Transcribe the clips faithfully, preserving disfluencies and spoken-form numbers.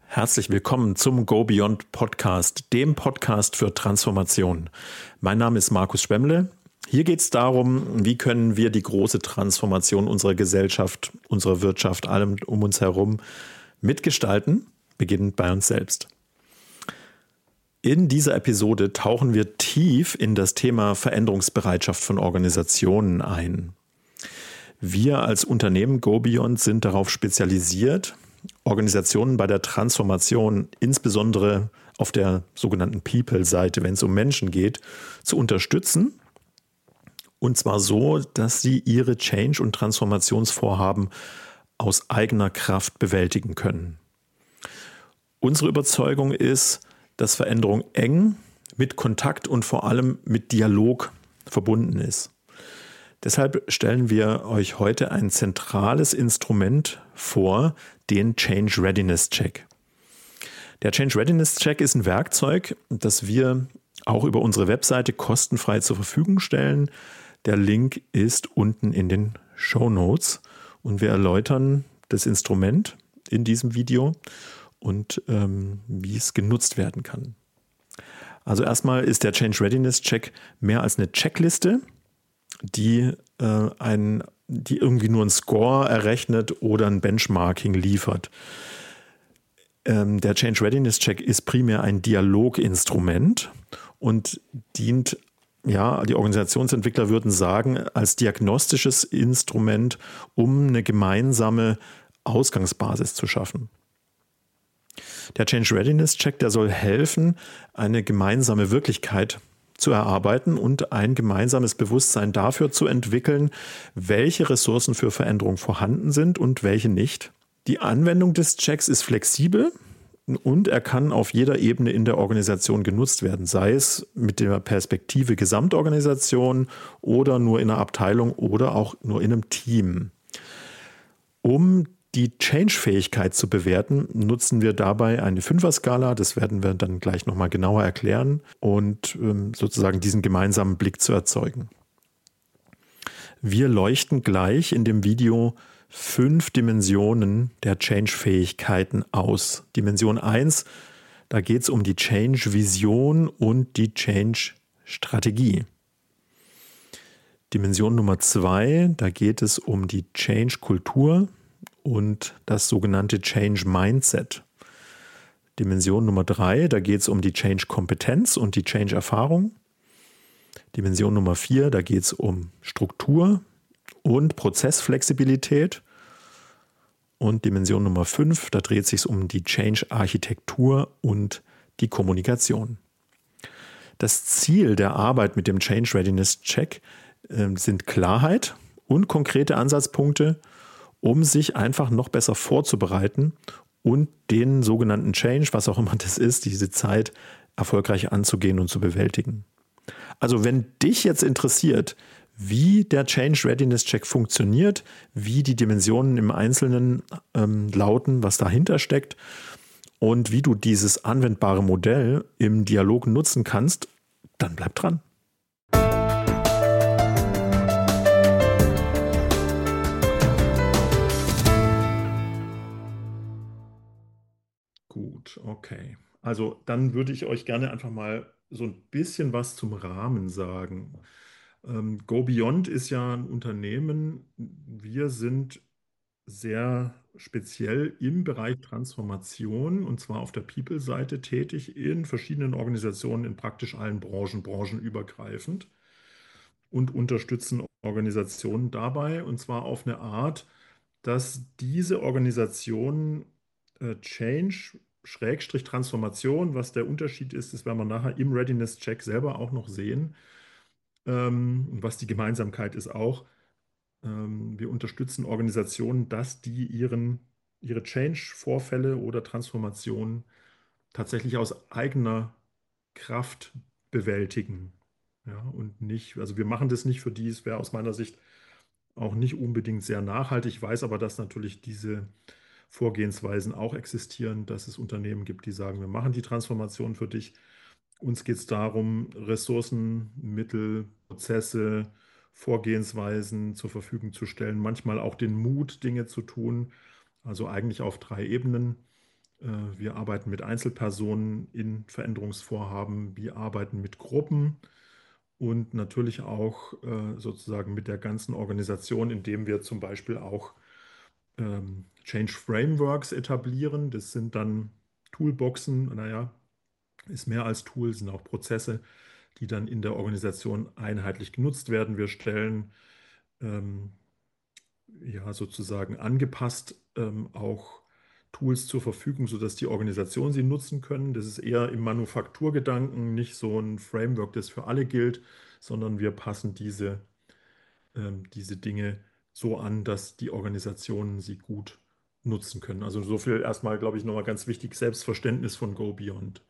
Herzlich willkommen zum Go Beyond Podcast, dem Podcast für Transformation. Mein Name ist Markus Schwemmle. Hier geht es darum, wie können wir die große Transformation unserer Gesellschaft, unserer Wirtschaft, allem um uns herum mitgestalten, beginnend bei uns selbst. In dieser Episode tauchen wir tief in das Thema Veränderungsbereitschaft von Organisationen ein. Wir als Unternehmen Go Beyond sind darauf spezialisiert, Organisationen bei der Transformation, insbesondere auf der sogenannten People-Seite, wenn es um Menschen geht, zu unterstützen. Und zwar so, dass sie ihre Change- und Transformationsvorhaben aus eigener Kraft bewältigen können. Unsere Überzeugung ist, dass Veränderung eng mit Kontakt und vor allem mit Dialog verbunden ist. Deshalb stellen wir euch heute ein zentrales Instrument vor, den Change Readiness Check. Der Change Readiness Check ist ein Werkzeug, das wir auch über unsere Webseite kostenfrei zur Verfügung stellen. Der Link ist unten in den Shownotes und wir erläutern das Instrument in diesem Video und ähm, wie es genutzt werden kann. Also erstmal ist der Change Readiness Check mehr als eine Checkliste, die, äh, ein, die irgendwie nur einen Score errechnet oder ein Benchmarking liefert. Ähm, der Change Readiness Check ist primär ein Dialoginstrument und dient, ja, die Organisationsentwickler würden sagen, als diagnostisches Instrument, um eine gemeinsame Ausgangsbasis zu schaffen. Der Change Readiness Check, der soll helfen, eine gemeinsame Wirklichkeit zu erarbeiten und ein gemeinsames Bewusstsein dafür zu entwickeln, welche Ressourcen für Veränderung vorhanden sind und welche nicht. Die Anwendung des Checks ist flexibel und er kann auf jeder Ebene in der Organisation genutzt werden, sei es mit der Perspektive Gesamtorganisation oder nur in einer Abteilung oder auch nur in einem Team. Um die Change-Fähigkeit zu bewerten, nutzen wir dabei eine Fünfer-Skala. Das werden wir dann gleich nochmal genauer erklären und ähm, sozusagen diesen gemeinsamen Blick zu erzeugen. Wir leuchten gleich in dem Video fünf Dimensionen der Change-Fähigkeiten aus. Dimension eins, da geht es um die Change-Vision und die Change-Strategie. Dimension Nummer zwei, da geht es um die Change-Kultur und das sogenannte Change Mindset. Dimension Nummer drei, da geht es um die Change Kompetenz und die Change Erfahrung. Dimension Nummer vier, da geht es um Struktur und Prozessflexibilität. Und Dimension Nummer fünf, da dreht es sich um die Change Architektur und die Kommunikation. Das Ziel der Arbeit mit dem Change Readiness Check äh, sind Klarheit und konkrete Ansatzpunkte, um sich einfach noch besser vorzubereiten und den sogenannten Change, was auch immer das ist, diese Zeit erfolgreich anzugehen und zu bewältigen. Also wenn dich jetzt interessiert, wie der Change Readiness Check funktioniert, wie die Dimensionen im Einzelnen ähm, lauten, was dahinter steckt und wie du dieses anwendbare Modell im Dialog nutzen kannst, dann bleib dran. Gut, okay. Also dann würde ich euch gerne einfach mal so ein bisschen was zum Rahmen sagen. Ähm, Go Beyond ist ja ein Unternehmen. Wir sind sehr speziell im Bereich Transformation und zwar auf der People-Seite tätig in verschiedenen Organisationen in praktisch allen Branchen, branchenübergreifend und unterstützen Organisationen dabei und zwar auf eine Art, dass diese Organisationen äh, Change, Schrägstrich Transformation, was der Unterschied ist, das werden wir nachher im Readiness-Check selber auch noch sehen. Ähm, was die Gemeinsamkeit ist auch, ähm, wir unterstützen Organisationen, dass die ihren, ihre Change-Vorfälle oder Transformationen tatsächlich aus eigener Kraft bewältigen. Ja, und nicht, also wir machen das nicht für die, es wäre aus meiner Sicht auch nicht unbedingt sehr nachhaltig. Ich weiß aber, dass natürlich diese Vorgehensweisen auch existieren, dass es Unternehmen gibt, die sagen, wir machen die Transformation für dich. Uns geht es darum, Ressourcen, Mittel, Prozesse, Vorgehensweisen zur Verfügung zu stellen, manchmal auch den Mut, Dinge zu tun, also eigentlich auf drei Ebenen. Äh, wir arbeiten mit Einzelpersonen in Veränderungsvorhaben, wir arbeiten mit Gruppen und natürlich auch äh, sozusagen mit der ganzen Organisation, indem wir zum Beispiel auch ähm, Change Frameworks etablieren. Das sind dann Toolboxen, naja, ist mehr als Tool, sind auch Prozesse, die dann in der Organisation einheitlich genutzt werden. Wir stellen ähm, ja sozusagen angepasst ähm, auch Tools zur Verfügung, sodass die Organisationen sie nutzen können. Das ist eher im Manufakturgedanken nicht so ein Framework, das für alle gilt, sondern wir passen diese, ähm, diese Dinge so an, dass die Organisationen sie gut nutzen können. Also so viel erstmal, glaube ich, nochmal ganz wichtig, Selbstverständnis von Go Beyond.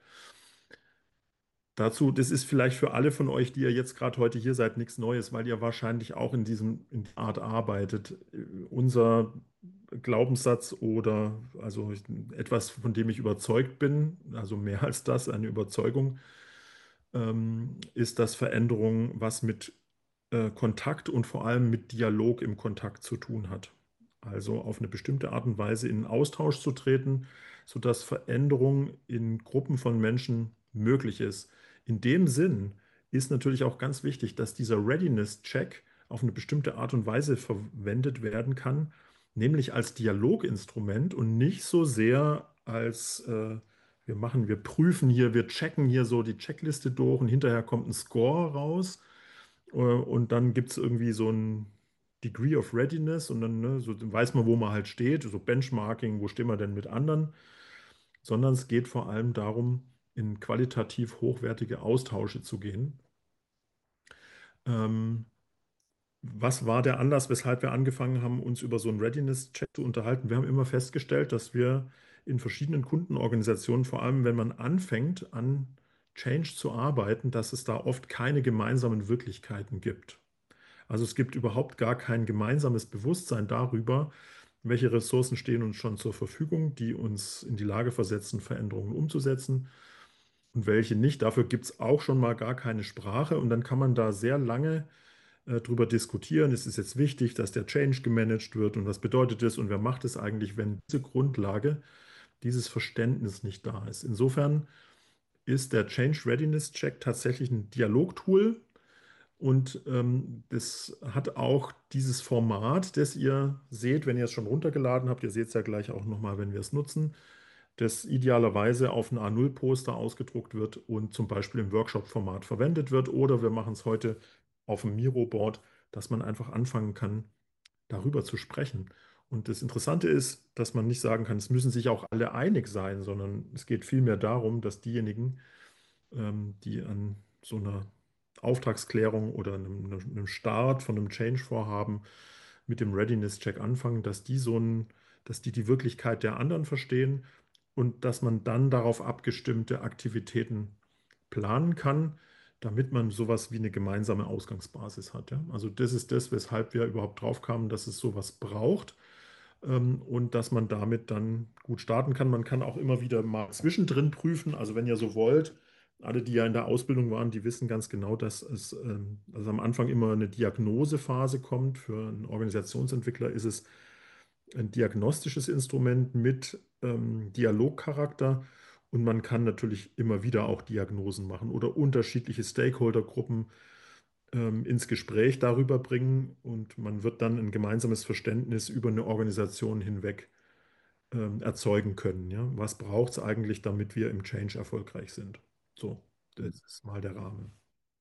Dazu, das ist vielleicht für alle von euch, die ihr jetzt gerade heute hier seid, nichts Neues, weil ihr wahrscheinlich auch in diesem in der Art arbeitet. Äh, Unser Glaubenssatz oder also etwas, von dem ich überzeugt bin, also mehr als das, eine Überzeugung, ähm, ist, dass Veränderung was mit äh, Kontakt und vor allem mit Dialog im Kontakt zu tun hat. Also auf eine bestimmte Art und Weise in Austausch zu treten, sodass Veränderung in Gruppen von Menschen möglich ist. In dem Sinn ist natürlich auch ganz wichtig, dass dieser Readiness-Check auf eine bestimmte Art und Weise verwendet werden kann, nämlich als Dialoginstrument und nicht so sehr als äh, wir machen, wir prüfen hier, wir checken hier so die Checkliste durch und hinterher kommt ein Score raus äh, und dann gibt es irgendwie so ein Degree of Readiness und dann ne, so weiß man, wo man halt steht, so Benchmarking, wo stehen wir denn mit anderen, sondern es geht vor allem darum, in qualitativ hochwertige Austausche zu gehen. Ähm, Was war der Anlass, weshalb wir angefangen haben, uns über so einen Readiness-Check zu unterhalten? Wir haben immer festgestellt, dass wir in verschiedenen Kundenorganisationen, vor allem wenn man anfängt, an Change zu arbeiten, dass es da oft keine gemeinsamen Wirklichkeiten gibt. Also es gibt überhaupt gar kein gemeinsames Bewusstsein darüber, welche Ressourcen stehen uns schon zur Verfügung, die uns in die Lage versetzen, Veränderungen umzusetzen und welche nicht. Dafür gibt es auch schon mal gar keine Sprache und dann kann man da sehr lange äh, drüber diskutieren. Es ist jetzt wichtig, dass der Change gemanagt wird und was bedeutet das und wer macht es eigentlich, wenn diese Grundlage, dieses Verständnis nicht da ist. Insofern ist der Change Readiness Check tatsächlich ein Dialogtool und ähm, das hat auch dieses Format, das ihr seht, wenn ihr es schon runtergeladen habt. Ihr seht es ja gleich auch nochmal, wenn wir es nutzen, das idealerweise auf ein A null Poster ausgedruckt wird und zum Beispiel im Workshop-Format verwendet wird. Oder wir machen es heute auf dem Miro-Board, dass man einfach anfangen kann, darüber zu sprechen. Und das Interessante ist, dass man nicht sagen kann, es müssen sich auch alle einig sein, sondern es geht vielmehr darum, dass diejenigen, ähm, die an so einer Auftragsklärung oder einem, einem Start von einem Change-Vorhaben mit dem Readiness-Check anfangen, dass die so ein, dass die die Wirklichkeit der anderen verstehen und dass man dann darauf abgestimmte Aktivitäten planen kann, damit man sowas wie eine gemeinsame Ausgangsbasis hat. Ja? Also das ist das, weshalb wir überhaupt drauf kamen, dass es sowas braucht ähm, und dass man damit dann gut starten kann. Man kann auch immer wieder mal zwischendrin prüfen. Also wenn ihr so wollt, alle, die ja in der Ausbildung waren, die wissen ganz genau, dass es ähm, also am Anfang immer eine Diagnosephase kommt. Für einen Organisationsentwickler ist es ein diagnostisches Instrument mit ähm, Dialogcharakter. Und man kann natürlich immer wieder auch Diagnosen machen oder unterschiedliche Stakeholdergruppen ähm, ins Gespräch darüber bringen. Und man wird dann ein gemeinsames Verständnis über eine Organisation hinweg ähm, erzeugen können. Ja? Was braucht es eigentlich, damit wir im Change erfolgreich sind? So, das ist mal der Rahmen.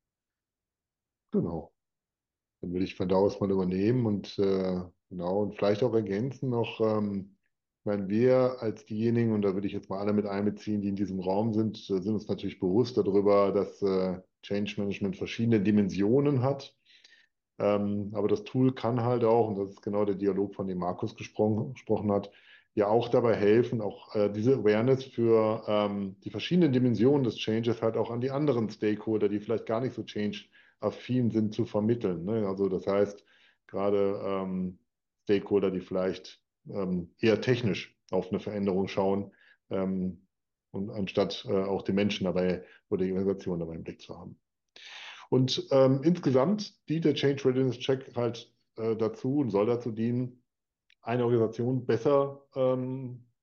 Genau. Dann würde ich von da aus mal übernehmen und äh, genau und vielleicht auch ergänzen noch, ähm, ich meine, wir als diejenigen, und da würde ich jetzt mal alle mit einbeziehen, die in diesem Raum sind, äh, sind uns natürlich bewusst darüber, dass äh, Change Management verschiedene Dimensionen hat. Ähm, aber das Tool kann halt auch, und das ist genau der Dialog, von dem Markus gesprochen, gesprochen hat, ja auch dabei helfen, auch äh, diese Awareness für ähm, die verschiedenen Dimensionen des Changes halt auch an die anderen Stakeholder, die vielleicht gar nicht so change-affin sind, zu vermitteln. Ne? Also das heißt, gerade ähm, Stakeholder, die vielleicht ähm, eher technisch auf eine Veränderung schauen, ähm, und anstatt äh, auch die Menschen dabei oder die Organisation dabei im Blick zu haben. Und ähm, insgesamt dient der Change Readiness Check halt äh, dazu und soll dazu dienen, eine Organisation besser ähm,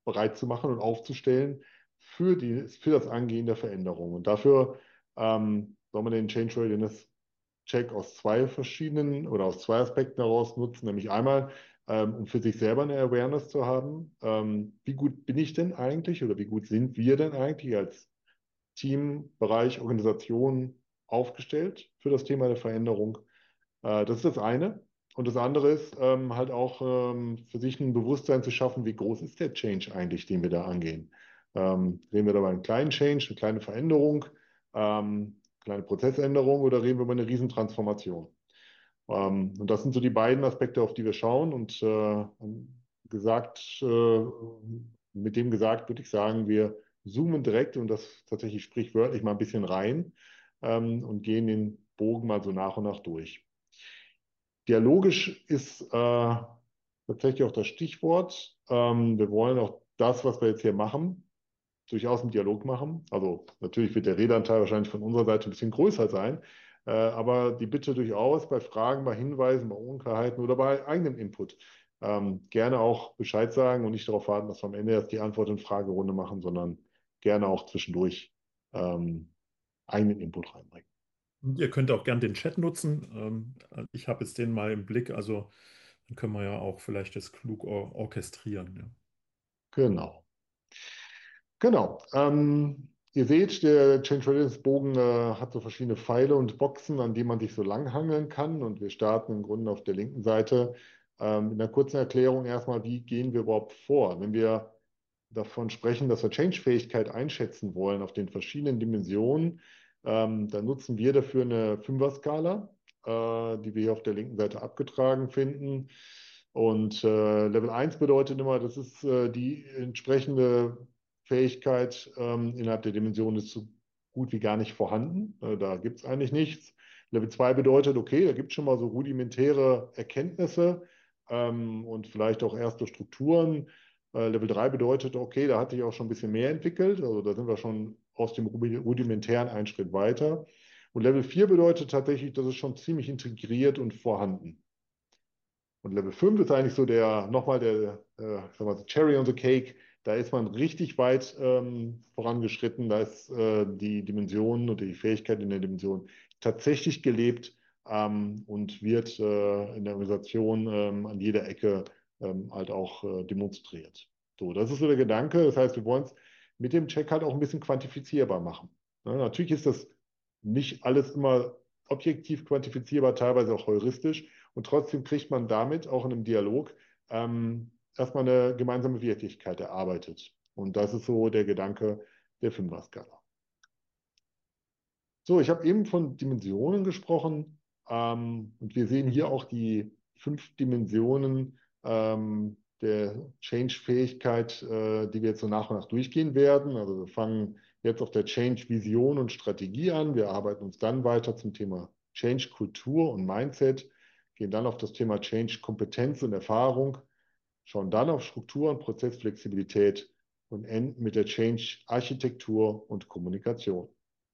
bereit zu machen und aufzustellen für die, für das Angehen der Veränderung. Und dafür ähm, soll man den Change Readiness Check aus zwei verschiedenen oder aus zwei Aspekten heraus nutzen, nämlich einmal, ähm, um für sich selber eine Awareness zu haben, ähm, wie gut bin ich denn eigentlich oder wie gut sind wir denn eigentlich als Team, Bereich, Organisation aufgestellt für das Thema der Veränderung. Äh, das ist das eine. Und das andere ist ähm, halt auch ähm, für sich ein Bewusstsein zu schaffen, wie groß ist der Change eigentlich, den wir da angehen. Ähm, reden wir da über einen kleinen Change, eine kleine Veränderung, ähm, kleine Prozessänderung oder reden wir über eine Riesentransformation? Ähm, und das sind so die beiden Aspekte, auf die wir schauen. Und äh, gesagt, äh, mit dem gesagt würde ich sagen, wir zoomen direkt und das tatsächlich sprichwörtlich mal ein bisschen rein ähm, und gehen den Bogen mal so nach und nach durch. Dialogisch ist äh, tatsächlich auch das Stichwort. Ähm, wir wollen auch das, was wir jetzt hier machen, durchaus im Dialog machen. Also natürlich wird der Redeanteil wahrscheinlich von unserer Seite ein bisschen größer sein, äh, aber die Bitte durchaus bei Fragen, bei Hinweisen, bei Unklarheiten oder bei eigenem Input ähm, gerne auch Bescheid sagen und nicht darauf warten, dass wir am Ende erst die Antwort in Fragerunde machen, sondern gerne auch zwischendurch ähm, eigenen Input reinbringen. Ihr könnt auch gern den Chat nutzen. Ähm, ich habe jetzt den mal im Blick, also dann können wir ja auch vielleicht das klug or orchestrieren. Ja. Genau. Genau. Ähm, ihr seht, der Change Readiness Bogen äh, hat so verschiedene Pfeile und Boxen, an denen man sich so langhangeln kann. Und wir starten im Grunde auf der linken Seite ähm, in einer kurzen Erklärung erstmal, wie gehen wir überhaupt vor? Wenn wir davon sprechen, dass wir Change-Fähigkeit einschätzen wollen auf den verschiedenen Dimensionen, ähm, dann nutzen wir dafür eine Fünfer-Skala, äh, die wir hier auf der linken Seite abgetragen finden. Und äh, Level eins bedeutet immer, das ist äh, die entsprechende Fähigkeit ähm, innerhalb der Dimension ist so gut wie gar nicht vorhanden. Äh, da gibt es eigentlich nichts. Level zwei bedeutet, okay, da gibt es schon mal so rudimentäre Erkenntnisse ähm, und vielleicht auch erste Strukturen. Äh, Level drei bedeutet, okay, da hat sich auch schon ein bisschen mehr entwickelt. Also da sind wir schon aus dem Rudimentären einen Schritt weiter. Und Level vier bedeutet tatsächlich, das ist schon ziemlich integriert und vorhanden. Und Level fünf ist eigentlich so der, nochmal der, äh, ich sag mal, so Cherry on the Cake. Da ist man richtig weit ähm, vorangeschritten. Da ist äh, die Dimension und die Fähigkeit in der Dimension tatsächlich gelebt ähm, und wird äh, in der Organisation ähm, an jeder Ecke ähm, halt auch äh, demonstriert. So, das ist so der Gedanke. Das heißt, wir wollen es mit dem Check halt auch ein bisschen quantifizierbar machen. Ja, natürlich ist das nicht alles immer objektiv quantifizierbar, teilweise auch heuristisch. Und trotzdem kriegt man damit auch in einem Dialog ähm, erstmal eine gemeinsame Wirklichkeit erarbeitet. Und das ist so der Gedanke der Fünfer-Skala. So, ich habe eben von Dimensionen gesprochen ähm, und wir sehen hier auch die fünf Dimensionen ähm, der Change-Fähigkeit, äh, die wir jetzt so nach und nach durchgehen werden. Also wir fangen jetzt auf der Change-Vision und Strategie an. Wir arbeiten uns dann weiter zum Thema Change-Kultur und Mindset, gehen dann auf das Thema Change-Kompetenz und Erfahrung, schauen dann auf Struktur und Prozessflexibilität und enden mit der Change-Architektur und Kommunikation.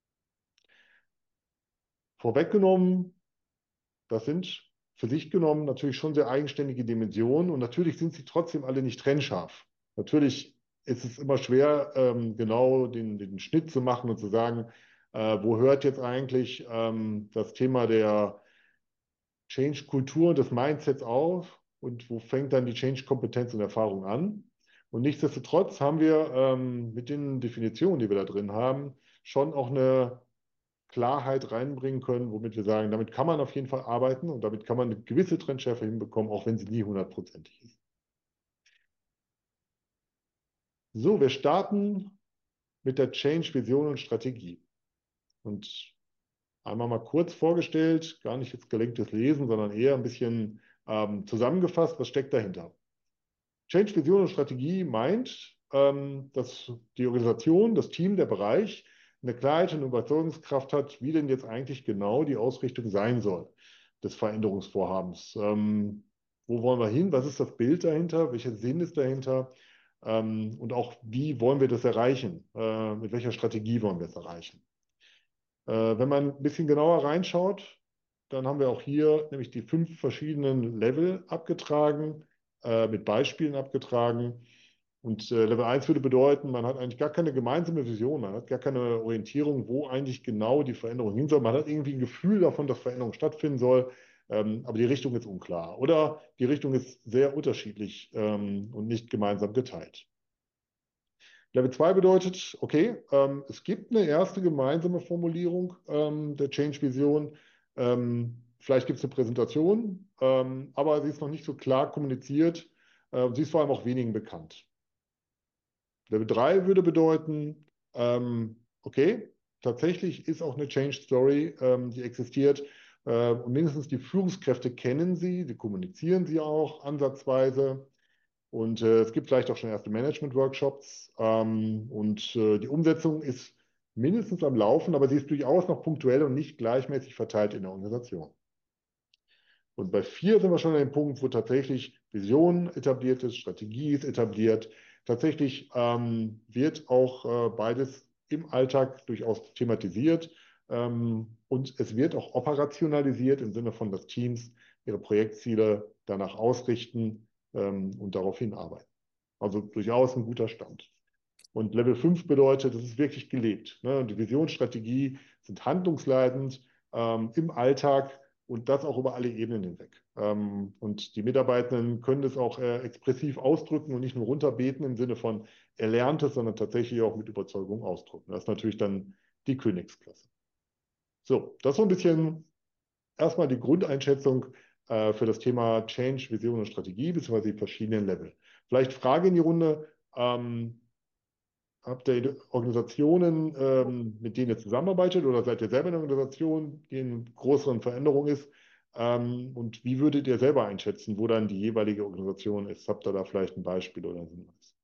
Vorweggenommen, das sind für sich genommen natürlich schon sehr eigenständige Dimensionen und natürlich sind sie trotzdem alle nicht trennscharf. Natürlich ist es immer schwer, ähm, genau den, den Schnitt zu machen und zu sagen, äh, wo hört jetzt eigentlich ähm, das Thema der Change-Kultur und des Mindsets auf und wo fängt dann die Change-Kompetenz und Erfahrung an. Und nichtsdestotrotz haben wir ähm, mit den Definitionen, die wir da drin haben, schon auch eine Klarheit reinbringen können, womit wir sagen, damit kann man auf jeden Fall arbeiten und damit kann man eine gewisse Trendschärfe hinbekommen, auch wenn sie nie hundertprozentig ist. So, wir starten mit der Change, Vision und Strategie. Und einmal mal kurz vorgestellt, gar nicht jetzt gelenktes Lesen, sondern eher ein bisschen ähm, zusammengefasst, was steckt dahinter. Change, Vision und Strategie meint, ähm, dass die Organisation, das Team, der Bereich eine Klarheit und Überzeugungskraft hat, wie denn jetzt eigentlich genau die Ausrichtung sein soll des Veränderungsvorhabens. Ähm, wo wollen wir hin? Was ist das Bild dahinter? Welcher Sinn ist dahinter? Ähm, und auch, wie wollen wir das erreichen? Äh, mit welcher Strategie wollen wir es erreichen? Äh, wenn man ein bisschen genauer reinschaut, dann haben wir auch hier nämlich die fünf verschiedenen Level abgetragen, äh, mit Beispielen abgetragen. Und äh, Level eins würde bedeuten, man hat eigentlich gar keine gemeinsame Vision, man hat gar keine Orientierung, wo eigentlich genau die Veränderung hin soll. Man hat irgendwie ein Gefühl davon, dass Veränderung stattfinden soll, ähm, aber die Richtung ist unklar. Oder die Richtung ist sehr unterschiedlich ähm, und nicht gemeinsam geteilt. Level zwei bedeutet, okay, ähm, es gibt eine erste gemeinsame Formulierung ähm, der Change-Vision. Ähm, vielleicht gibt es eine Präsentation, ähm, aber sie ist noch nicht so klar kommuniziert. Äh, sie ist vor allem auch wenigen bekannt. Level drei würde bedeuten, ähm, okay, tatsächlich ist auch eine Change Story, ähm, die existiert. Äh, und mindestens die Führungskräfte kennen sie, sie kommunizieren sie auch ansatzweise. Und äh, es gibt vielleicht auch schon erste Management-Workshops. Ähm, und äh, die Umsetzung ist mindestens am Laufen, aber sie ist durchaus noch punktuell und nicht gleichmäßig verteilt in der Organisation. Und bei vier sind wir schon an dem Punkt, wo tatsächlich Vision etabliert ist, Strategie ist etabliert. Tatsächlich ähm, wird auch äh, beides im Alltag durchaus thematisiert. Ähm, und es wird auch operationalisiert im Sinne von, dass Teams ihre Projektziele danach ausrichten ähm, und daraufhin arbeiten. Also durchaus ein guter Stand. Und Level fünf bedeutet, es ist wirklich gelebt. Ne? Die Visionsstrategie sind handlungsleitend ähm, im Alltag und das auch über alle Ebenen hinweg. Ähm, und die Mitarbeitenden können das auch äh, expressiv ausdrücken und nicht nur runterbeten im Sinne von Erlerntes, sondern tatsächlich auch mit Überzeugung ausdrücken. Das ist natürlich dann die Königsklasse. So, das ist so ein bisschen erstmal die Grundeinschätzung äh, für das Thema Change, Vision und Strategie, beziehungsweise die verschiedenen Level. Vielleicht Frage in die Runde. Ähm, Habt ihr Organisationen, ähm, mit denen ihr zusammenarbeitet oder seid ihr selber eine Organisation, die in größeren Veränderungen ist? Ähm, und wie würdet ihr selber einschätzen, wo dann die jeweilige Organisation ist? Habt ihr da vielleicht ein Beispiel oder so was?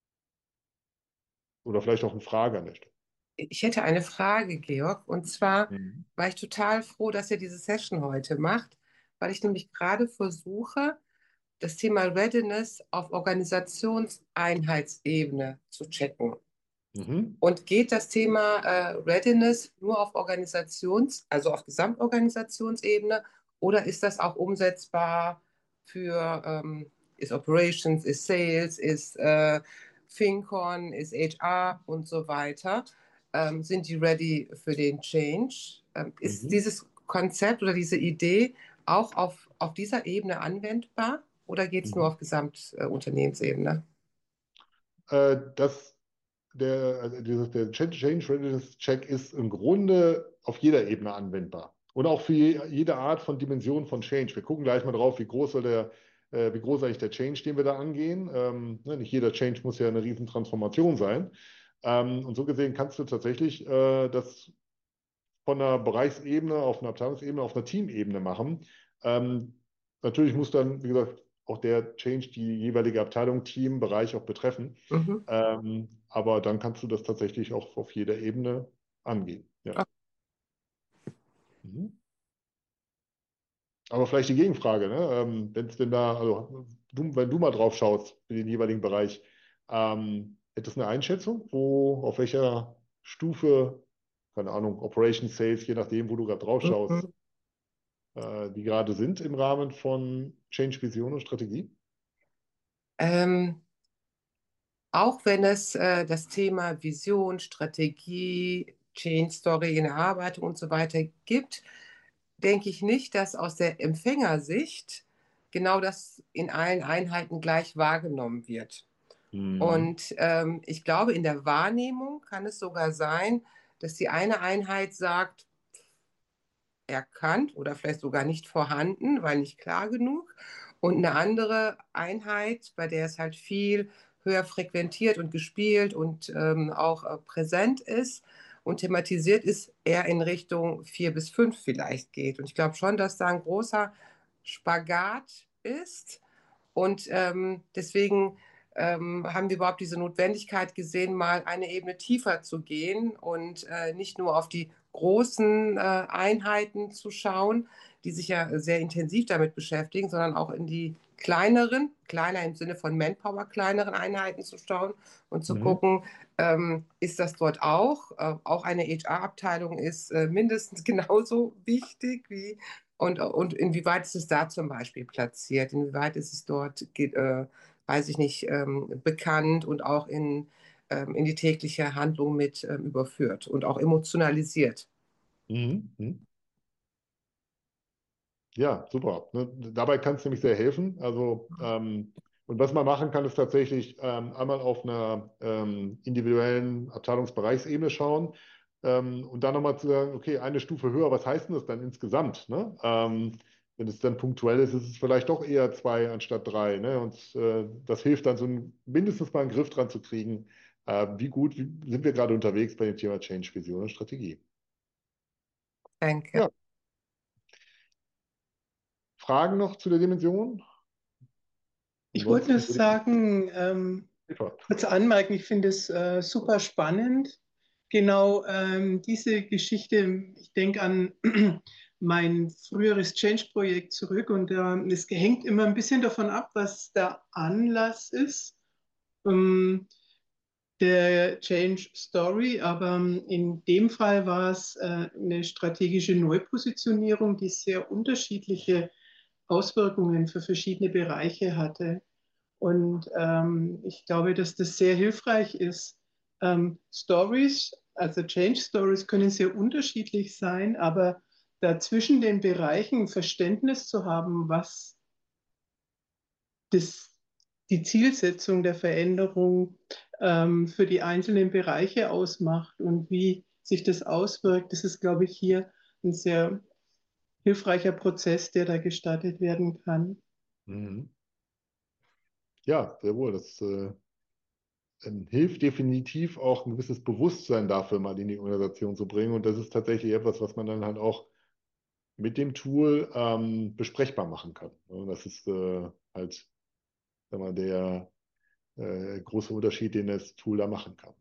Oder vielleicht auch eine Frage an der Stelle? Ich hätte eine Frage, Georg, und zwar Mhm. war ich total froh, dass ihr diese Session heute macht, weil ich nämlich gerade versuche, das Thema Readiness auf Organisationseinheitsebene zu checken. Mhm. Und geht das Thema äh, Readiness nur auf Organisations-, also auf Gesamtorganisationsebene, oder ist das auch umsetzbar für, ähm, ist Operations, ist Sales, ist äh, FinCon, ist H R und so weiter? Ähm, sind die ready für den Change? Ähm, ist Mhm. dieses Konzept oder diese Idee auch auf, auf dieser Ebene anwendbar oder geht es nur Mhm. auf Gesamtunternehmensebene? Äh, das, der, also dieses, der Change Readiness Check ist im Grunde auf jeder Ebene anwendbar. Und auch für je- jede Art von Dimension von Change. Wir gucken gleich mal drauf, wie groß soll der, äh, wie groß ist eigentlich der Change, den wir da angehen. Ähm, ne, nicht jeder Change muss ja eine Riesentransformation sein. Ähm, und so gesehen kannst du tatsächlich äh, das von einer Bereichsebene auf einer Abteilungsebene auf einer Teamebene machen. Ähm, natürlich muss dann, wie gesagt, auch der Change die jeweilige Abteilung, Team, Bereich auch betreffen. Mhm. Ähm, aber dann kannst du das tatsächlich auch auf jeder Ebene angehen. Ja. Mhm. Aber vielleicht die Gegenfrage, ne? Ähm, wenn es denn da, also du, wenn du mal drauf schaust für den jeweiligen Bereich, ähm, hättest du eine Einschätzung, wo, auf welcher Stufe, keine Ahnung, Operation Sales, je nachdem, wo du gerade drauf schaust, Mhm. äh, die gerade sind im Rahmen von Change Vision und Strategie? Ähm, Auch wenn es äh, das Thema Vision, Strategie, Change Story in der Erarbeitung und so weiter gibt, denke ich nicht, dass aus der Empfängersicht genau das in allen Einheiten gleich wahrgenommen wird. Mhm. Und ähm, ich glaube, in der Wahrnehmung kann es sogar sein, dass die eine Einheit sagt, erkannt oder vielleicht sogar nicht vorhanden, weil nicht klar genug. Und eine andere Einheit, bei der es halt viel höher frequentiert und gespielt und ähm, auch äh, präsent ist und thematisiert ist, eher in Richtung vier bis fünf vielleicht geht. Und ich glaube schon, dass da ein großer Spagat ist und ähm, deswegen ähm, haben wir überhaupt diese Notwendigkeit gesehen, mal eine Ebene tiefer zu gehen und äh, nicht nur auf die großen äh, Einheiten zu schauen, die sich ja sehr intensiv damit beschäftigen, sondern auch in die kleineren, kleiner im Sinne von Manpower, kleineren Einheiten zu schauen und zu Mhm. gucken, ähm, ist das dort auch? Äh, auch eine H R-Abteilung ist äh, mindestens genauso wichtig wie und, und inwieweit ist es da zum Beispiel platziert? Inwieweit ist es dort äh, weiß ich nicht, ähm, bekannt und auch in, ähm, in die tägliche Handlung mit ähm, überführt und auch emotionalisiert. Mhm. Mhm. Ja, super. Ne, dabei kann es nämlich sehr helfen. Also, ähm, und was man machen kann, ist tatsächlich ähm, einmal auf einer ähm, individuellen Abteilungsbereichsebene schauen ähm, und dann nochmal zu sagen, okay, eine Stufe höher, was heißt denn das dann insgesamt? Ne? Ähm, wenn es dann punktuell ist, ist es vielleicht doch eher zwei anstatt drei. Ne? Und äh, das hilft dann, so ein, mindestens mal einen Griff dran zu kriegen, äh, wie gut wie sind wir gerade unterwegs bei dem Thema Change, Vision und Strategie. Danke. Ja, Fragen noch zu der Dimension? Ich wollte nur Ansonsten würde ich. sagen, ähm, Super. kurz anmerken, ich finde es äh, super spannend. Genau ähm, diese Geschichte, ich denke an mein früheres Change-Projekt zurück und ähm, es hängt immer ein bisschen davon ab, was der Anlass ist. Ähm, der Change Story, aber ähm, in dem Fall war es äh, eine strategische Neupositionierung, die sehr unterschiedliche Auswirkungen für verschiedene Bereiche hatte. Und ähm, ich glaube, dass das sehr hilfreich ist. Ähm, Stories, also Change Stories können sehr unterschiedlich sein, aber da zwischen den Bereichen Verständnis zu haben, was das, die Zielsetzung der Veränderung ähm, für die einzelnen Bereiche ausmacht und wie sich das auswirkt, das ist, glaube ich, hier ein sehr hilfreicher Prozess, der da gestartet werden kann. Mhm. Ja, sehr wohl. Das äh, ähm, hilft definitiv auch ein gewisses Bewusstsein dafür mal in die Organisation zu bringen. Und das ist tatsächlich etwas, was man dann halt auch mit dem Tool ähm, besprechbar machen kann. Ja, das ist äh, halt, sag mal, der äh, große Unterschied, den das Tool da machen kann.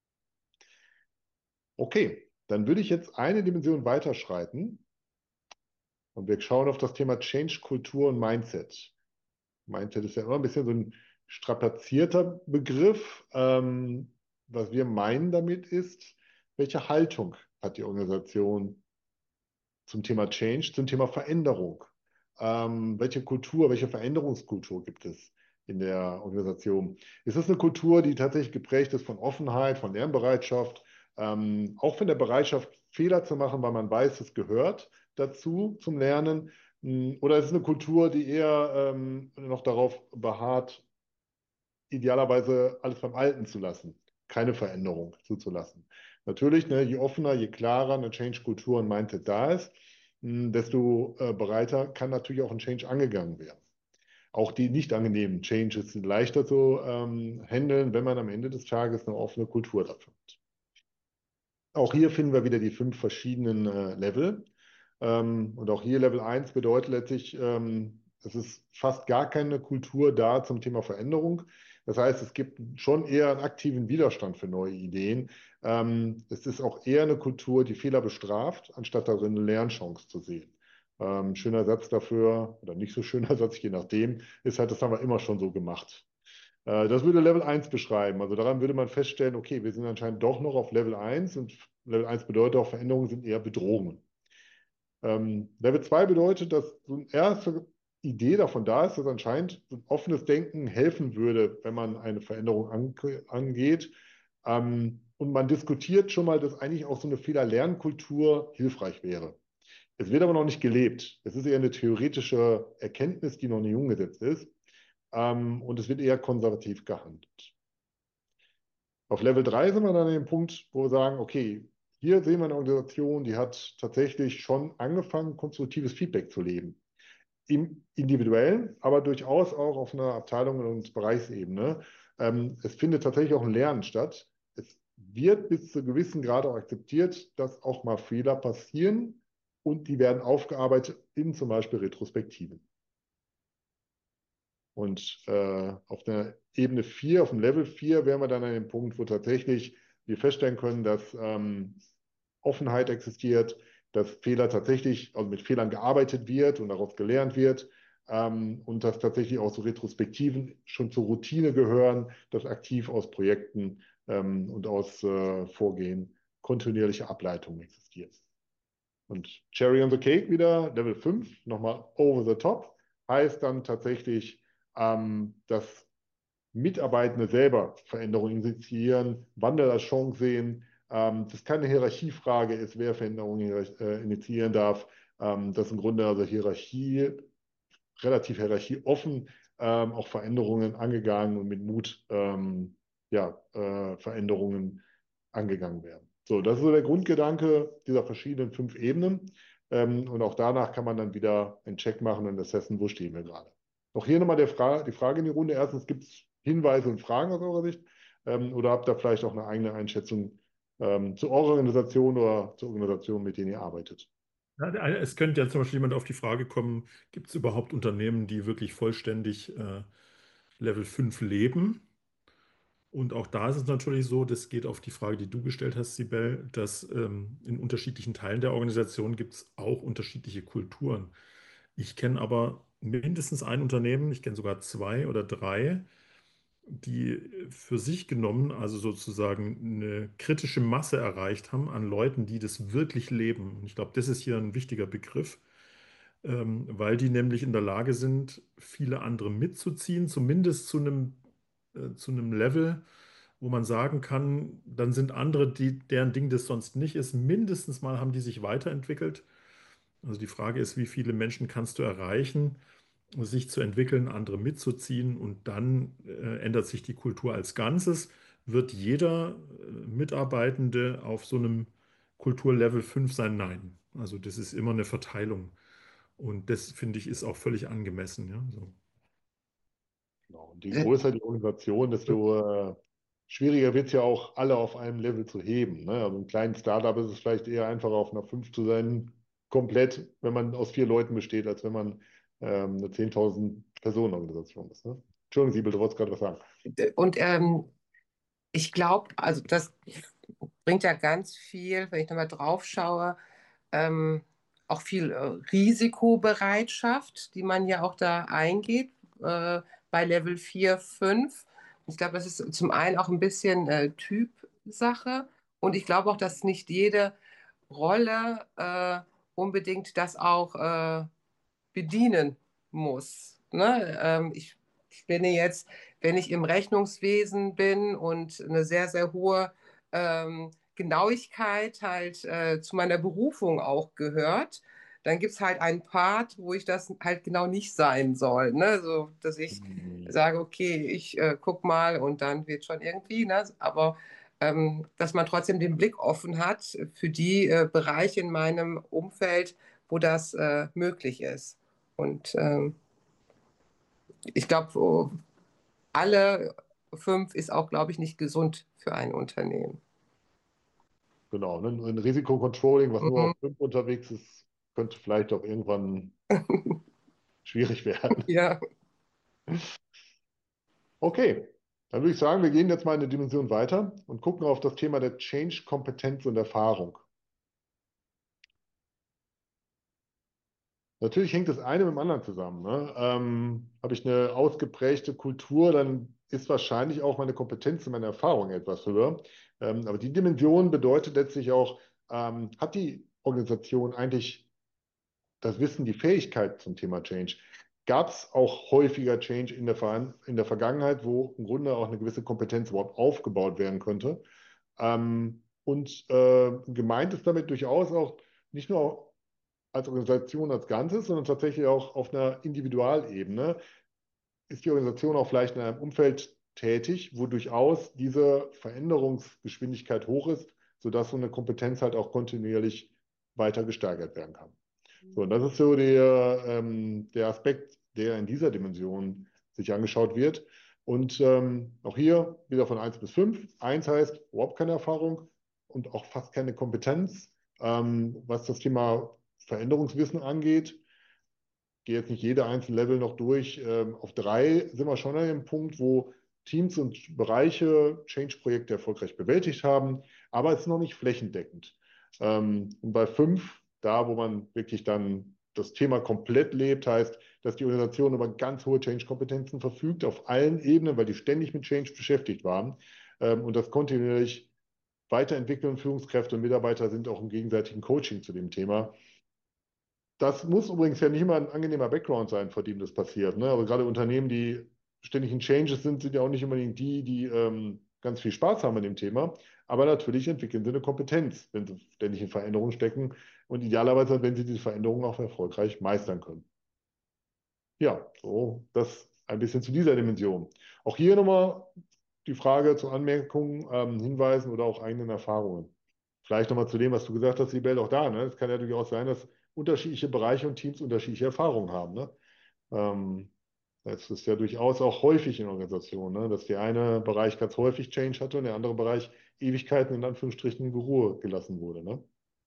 Okay, dann würde ich jetzt eine Dimension weiterschreiten und wir schauen auf das Thema Change, Kultur und Mindset. Mindset ist ja immer ein bisschen so ein strapazierter Begriff. Ähm, was wir meinen damit ist, welche Haltung hat die Organisation zum Thema Change, zum Thema Veränderung? Ähm, welche Kultur, welche Veränderungskultur gibt es in der Organisation? Ist es eine Kultur, die tatsächlich geprägt ist von Offenheit, von Lernbereitschaft, ähm, auch von der Bereitschaft, Fehler zu machen, weil man weiß, es gehört dazu zum Lernen? Oder ist es eine Kultur, die eher ähm, noch darauf beharrt, idealerweise alles beim Alten zu lassen, keine Veränderung zuzulassen? Natürlich, ne, je offener, je klarer eine Change-Kultur und Mindset da ist, mh, desto äh, bereiter kann natürlich auch ein Change angegangen werden. Auch die nicht angenehmen Changes sind leichter zu ähm, handeln, wenn man am Ende des Tages eine offene Kultur dafür hat. Auch hier finden wir wieder die fünf verschiedenen äh, Level. Ähm, und auch hier Level eins bedeutet letztlich, ähm, es ist fast gar keine Kultur da zum Thema Veränderung. Das heißt, es gibt schon eher einen aktiven Widerstand für neue Ideen. Ähm, es ist auch eher eine Kultur, die Fehler bestraft, anstatt darin eine Lernchance zu sehen. Ähm, schöner Satz dafür, oder nicht so schöner Satz, je nachdem, ist halt, das haben wir immer schon so gemacht. Äh, Das würde Level eins beschreiben. Also daran würde man feststellen, okay, wir sind anscheinend doch noch auf Level eins und Level eins bedeutet auch, Veränderungen sind eher Bedrohungen. Ähm, Level zwei bedeutet, dass so eine erste Idee davon da ist, dass anscheinend so ein offenes Denken helfen würde, wenn man eine Veränderung an, angeht. Ähm, und man diskutiert schon mal, dass eigentlich auch so eine Fehler-Lernkultur hilfreich wäre. Es wird aber noch nicht gelebt. Es ist eher eine theoretische Erkenntnis, die noch nicht umgesetzt ist. Ähm, und es wird eher konservativ gehandelt. Auf Level drei sind wir dann an dem Punkt, wo wir sagen, okay, hier sehen wir eine Organisation, die hat tatsächlich schon angefangen, konstruktives Feedback zu leben. Im Individuellen, aber durchaus auch auf einer Abteilung- und Bereichsebene. Ähm, es findet tatsächlich auch ein Lernen statt. Es wird bis zu gewissen Grad auch akzeptiert, dass auch mal Fehler passieren und die werden aufgearbeitet in zum Beispiel Retrospektiven. Und äh, auf der Ebene vier, auf dem Level vier, wären wir dann an dem Punkt, wo tatsächlich wir feststellen können, dass ähm, Offenheit existiert, dass Fehler tatsächlich, also mit Fehlern gearbeitet wird und daraus gelernt wird ähm, und dass tatsächlich auch so Retrospektiven schon zur Routine gehören, dass aktiv aus Projekten ähm, und aus äh, Vorgehen kontinuierliche Ableitungen existieren. Und Cherry on the Cake wieder, Level fünf, nochmal over the top, heißt dann tatsächlich, ähm, dass Mitarbeitende selber Veränderungen initiieren, Wandel als Chance sehen, ähm, dass keine Hierarchiefrage ist, wer Veränderungen äh, initiieren darf, ähm, dass im Grunde also Hierarchie, relativ hierarchieoffen, ähm, auch Veränderungen angegangen und mit Mut ähm, ja, äh, Veränderungen angegangen werden. So, das ist so der Grundgedanke dieser verschiedenen fünf Ebenen. Ähm, und auch danach kann man dann wieder einen Check machen und assessen, wo stehen wir gerade. Auch hier nochmal der Fra die Frage in die Runde. Erstens, gibt es Hinweise und Fragen aus eurer Sicht? Ähm, oder habt ihr vielleicht auch eine eigene Einschätzung ähm, zu eurer Organisation oder zur Organisation, mit denen ihr arbeitet? Ja, es könnte ja zum Beispiel jemand auf die Frage kommen, gibt es überhaupt Unternehmen, die wirklich vollständig äh, Level fünf leben? Und auch da ist es natürlich so, das geht auf die Frage, die du gestellt hast, Sibel, dass ähm, in unterschiedlichen Teilen der Organisation gibt es auch unterschiedliche Kulturen. Ich kenne aber mindestens ein Unternehmen, ich kenne sogar zwei oder drei, die für sich genommen, also sozusagen eine kritische Masse erreicht haben an Leuten, die das wirklich leben. Und ich glaube, das ist hier ein wichtiger Begriff, ähm, weil die nämlich in der Lage sind, viele andere mitzuziehen, zumindest zu einem, äh, zu einem Level, wo man sagen kann, dann sind andere, die, deren Ding das sonst nicht ist, mindestens mal haben die sich weiterentwickelt. Also die Frage ist, wie viele Menschen kannst du erreichen, sich zu entwickeln, andere mitzuziehen und dann äh, ändert sich die Kultur als Ganzes. Wird jeder äh, Mitarbeitende auf so einem Kulturlevel fünf sein? Nein. Also das ist immer eine Verteilung. Und das finde ich ist auch völlig angemessen. Ja, so. Genau. Und je größer die Organisation, desto äh, schwieriger wird es ja auch, alle auf einem Level zu heben. Ne? Also im kleinen Startup ist es vielleicht eher einfacher, auf einer fünf zu sein, komplett, wenn man aus vier Leuten besteht, als wenn man ähm, eine zehntausend Personen Organisation ist. Ne? Entschuldigung, Siebel, du wolltest gerade was sagen. Und ähm, ich glaube, also das bringt ja ganz viel, wenn ich nochmal drauf schaue, ähm, auch viel äh, Risikobereitschaft, die man ja auch da eingeht äh, bei Level vier, fünf. Ich glaube, das ist zum einen auch ein bisschen äh, Typsache und ich glaube auch, dass nicht jede Rolle äh, unbedingt das auch äh, bedienen muss. Ne? Ähm, ich, ich bin jetzt, wenn ich im Rechnungswesen bin und eine sehr, sehr hohe ähm, Genauigkeit halt äh, zu meiner Berufung auch gehört, dann gibt es halt einen Part, wo ich das halt genau nicht sein soll. Ne? So, dass ich Mhm. sage, okay, ich äh, guck mal und dann wird schon irgendwie, ne? Aber ähm, dass man trotzdem den Blick offen hat für die äh, Bereiche in meinem Umfeld, wo das äh, möglich ist. Und ähm, ich glaube, alle fünf ist auch, glaube ich, nicht gesund für ein Unternehmen. Genau, ne? Ein Risikocontrolling, was nur Mhm. auf fünf unterwegs ist, könnte vielleicht auch irgendwann schwierig werden. Ja. Okay, dann würde ich sagen, wir gehen jetzt mal eine Dimension weiter und gucken auf das Thema der Change, Kompetenz und Erfahrung. Natürlich hängt das eine mit dem anderen zusammen. Ne? Ähm, habe ich eine ausgeprägte Kultur, dann ist wahrscheinlich auch meine Kompetenz und meine Erfahrung etwas höher. Ähm, aber die Dimension bedeutet letztlich auch, ähm, hat die Organisation eigentlich das Wissen, die Fähigkeit zum Thema Change? Gab es auch häufiger Change in der, Ver in der Vergangenheit, wo im Grunde auch eine gewisse Kompetenz überhaupt aufgebaut werden könnte? Ähm, und äh, gemeint ist damit durchaus auch nicht nur als Organisation als Ganzes, sondern tatsächlich auch auf einer Individualebene. Ist die Organisation auch vielleicht in einem Umfeld tätig, wo durchaus diese Veränderungsgeschwindigkeit hoch ist, sodass so eine Kompetenz halt auch kontinuierlich weiter gesteigert werden kann. So, und das ist so der, ähm, der Aspekt, der in dieser Dimension sich angeschaut wird. Und ähm, auch hier wieder von eins bis fünf. eins heißt überhaupt keine Erfahrung und auch fast keine Kompetenz, ähm, was das Thema Veränderungswissen angeht. Gehe jetzt nicht jede einzelne Level noch durch. Ähm, auf drei sind wir schon an dem Punkt, wo Teams und Bereiche Change-Projekte erfolgreich bewältigt haben, aber es ist noch nicht flächendeckend. Ähm, und bei fünf, da wo man wirklich dann das Thema komplett lebt, heißt, dass die Organisation über ganz hohe Change-Kompetenzen verfügt, auf allen Ebenen, weil die ständig mit Change beschäftigt waren. Ähm, und das kontinuierlich weiterentwickeln. Führungskräfte und Mitarbeiter sind auch im gegenseitigen Coaching zu dem Thema. Das muss übrigens ja nicht immer ein angenehmer Background sein, vor dem das passiert. Ne? Aber gerade Unternehmen, die ständigen Changes sind, sind ja auch nicht unbedingt die, die ähm, ganz viel Spaß haben an dem Thema. Aber natürlich entwickeln sie eine Kompetenz, wenn sie ständig in Veränderungen stecken und idealerweise, wenn sie diese Veränderungen auch erfolgreich meistern können. Ja, so das ein bisschen zu dieser Dimension. Auch hier nochmal die Frage zu Anmerkungen, ähm, Hinweisen oder auch eigenen Erfahrungen. Vielleicht nochmal zu dem, was du gesagt hast, Sibel, auch da. Ne? Es kann ja durchaus sein, dass unterschiedliche Bereiche und Teams unterschiedliche Erfahrungen haben. Ne? Ähm, das ist ja durchaus auch häufig in Organisationen, ne? Dass der eine Bereich ganz häufig Change hatte und der andere Bereich Ewigkeiten in Anführungsstrichen in Ruhe gelassen wurde. Ne?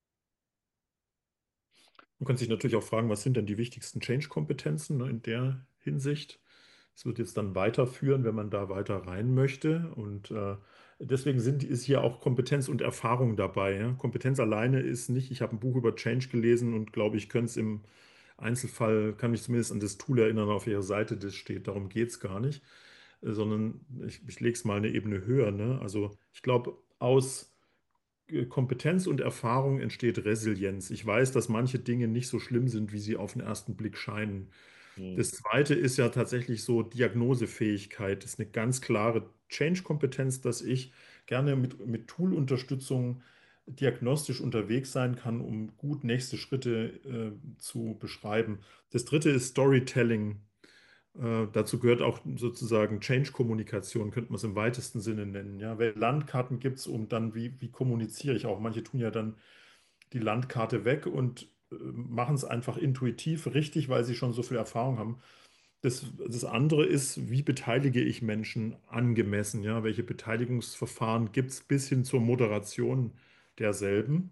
Man kann sich natürlich auch fragen, was sind denn die wichtigsten Change-Kompetenzen, ne, in der Hinsicht? Es wird jetzt dann weiterführen, wenn man da weiter rein möchte. Und äh, deswegen sind, ist hier auch Kompetenz und Erfahrung dabei. Ja? Kompetenz alleine ist nicht, ich habe ein Buch über Change gelesen und glaube, ich könnte es im Einzelfall, kann mich zumindest an das Tool erinnern, auf ihrer Seite das steht. Darum geht es gar nicht, äh, sondern ich, ich lege es mal eine Ebene höher. Ne? Also ich glaube, aus Kompetenz und Erfahrung entsteht Resilienz. Ich weiß, dass manche Dinge nicht so schlimm sind, wie sie auf den ersten Blick scheinen. Hm. Das zweite ist ja tatsächlich so Diagnosefähigkeit. Das ist eine ganz klare Change-Kompetenz, dass ich gerne mit, mit Tool-Unterstützung diagnostisch unterwegs sein kann, um gut nächste Schritte äh, zu beschreiben. Das dritte ist Storytelling. Äh, dazu gehört auch sozusagen Change-Kommunikation, könnte man es im weitesten Sinne nennen. Ja, welche Landkarten gibt es, um dann, wie, wie kommuniziere ich auch? Manche tun ja dann die Landkarte weg und äh, machen es einfach intuitiv richtig, weil sie schon so viel Erfahrung haben. Das, das andere ist, wie beteilige ich Menschen angemessen? Ja, welche Beteiligungsverfahren gibt es bis hin zur Moderation derselben?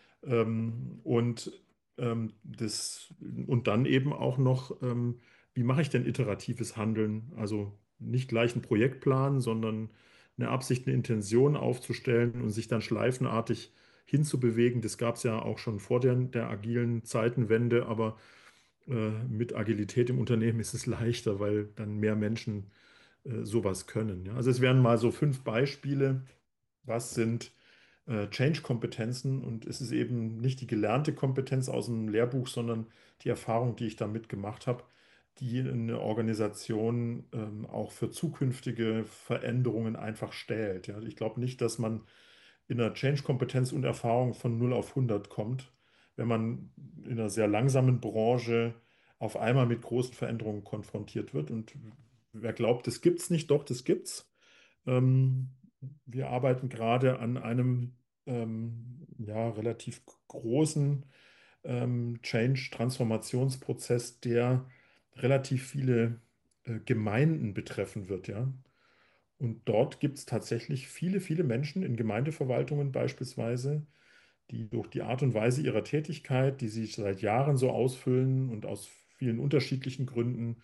Ähm, und, ähm, das, und dann eben auch noch, ähm, wie mache ich denn iteratives Handeln? Also nicht gleich einen Projektplan, sondern eine Absicht, eine Intention aufzustellen und sich dann schleifenartig hinzubewegen. Das gab es ja auch schon vor der, der agilen Zeitenwende, aber äh, mit Agilität im Unternehmen ist es leichter, weil dann mehr Menschen äh, sowas können. Ja? Also es wären mal so fünf Beispiele. Was sind äh, Change-Kompetenzen? Und es ist eben nicht die gelernte Kompetenz aus dem Lehrbuch, sondern die Erfahrung, die ich damit gemacht habe, die eine Organisation ähm, auch für zukünftige Veränderungen einfach stählt. Ja? Ich glaube nicht, dass man in der Change-Kompetenz und Erfahrung von null auf hundert kommt, wenn man in einer sehr langsamen Branche auf einmal mit großen Veränderungen konfrontiert wird. Und wer glaubt, das gibt es nicht, doch, das gibt's. Ähm, Wir arbeiten gerade an einem ähm, ja, relativ großen ähm, Change-Transformationsprozess, der relativ viele äh, Gemeinden betreffen wird, ja. Und dort gibt es tatsächlich viele, viele Menschen in Gemeindeverwaltungen beispielsweise, die durch die Art und Weise ihrer Tätigkeit, die sie seit Jahren so ausfüllen und aus vielen unterschiedlichen Gründen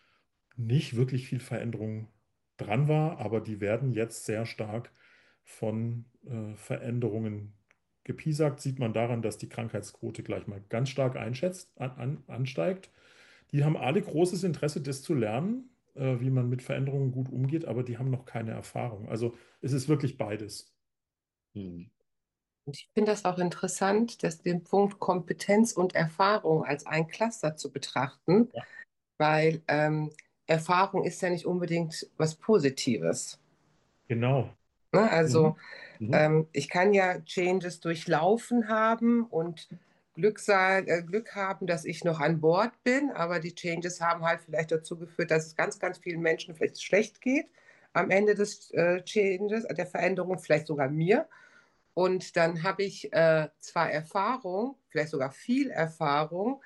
nicht wirklich viel Veränderung dran war, aber die werden jetzt sehr stark von äh, Veränderungen gepiesackt. Sieht man daran, dass die Krankheitsquote gleich mal ganz stark einschätzt, an, an, ansteigt. Die haben alle großes Interesse, das zu lernen, äh, wie man mit Veränderungen gut umgeht, aber die haben noch keine Erfahrung. Also es ist wirklich beides. Hm. Und ich finde das auch interessant, dass den Punkt Kompetenz und Erfahrung als ein Cluster zu betrachten, Ja. weil ähm, Erfahrung ist ja nicht unbedingt was Positives. Genau. Ne? Also Mhm. Mhm. ähm, ich kann ja Changes durchlaufen haben und Glück, sein, äh, Glück haben, dass ich noch an Bord bin, aber die Changes haben halt vielleicht dazu geführt, dass es ganz, ganz vielen Menschen vielleicht schlecht geht am Ende des äh, Changes, der Veränderung, vielleicht sogar mir. Und dann habe ich äh, zwar Erfahrung, vielleicht sogar viel Erfahrung,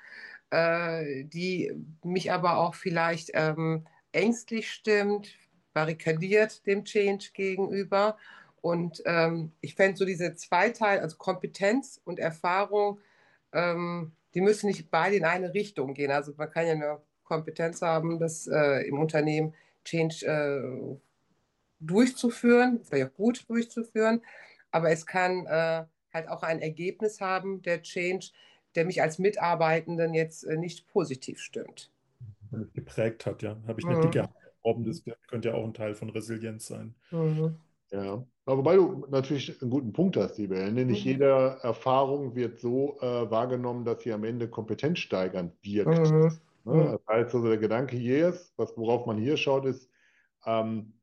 äh, die mich aber auch vielleicht ähm, ängstlich stimmt, barrikadiert dem Change gegenüber. Und ähm, ich fände so diese Zweiteil, also Kompetenz und Erfahrung, ähm, die müssen nicht beide in eine Richtung gehen. Also man kann ja eine Kompetenz haben, das äh, im Unternehmen Change äh, durchzuführen, vielleicht auch gut durchzuführen, aber es kann äh, halt auch ein Ergebnis haben, der Change, der mich als Mitarbeitenden jetzt äh, nicht positiv stimmt. Geprägt hat, ja. Habe ich eine dicke Mhm. Haut erworben, das könnte ja auch ein Teil von Resilienz sein. Mhm. Ja, aber wobei du natürlich einen guten Punkt hast, liebe Ellen. Nicht Mhm. jede Erfahrung wird so äh, wahrgenommen, dass sie am Ende kompetenzsteigernd wirkt. Mhm. Ne? Mhm. Das heißt also, der Gedanke hier ist, was, worauf man hier schaut, ist, ähm,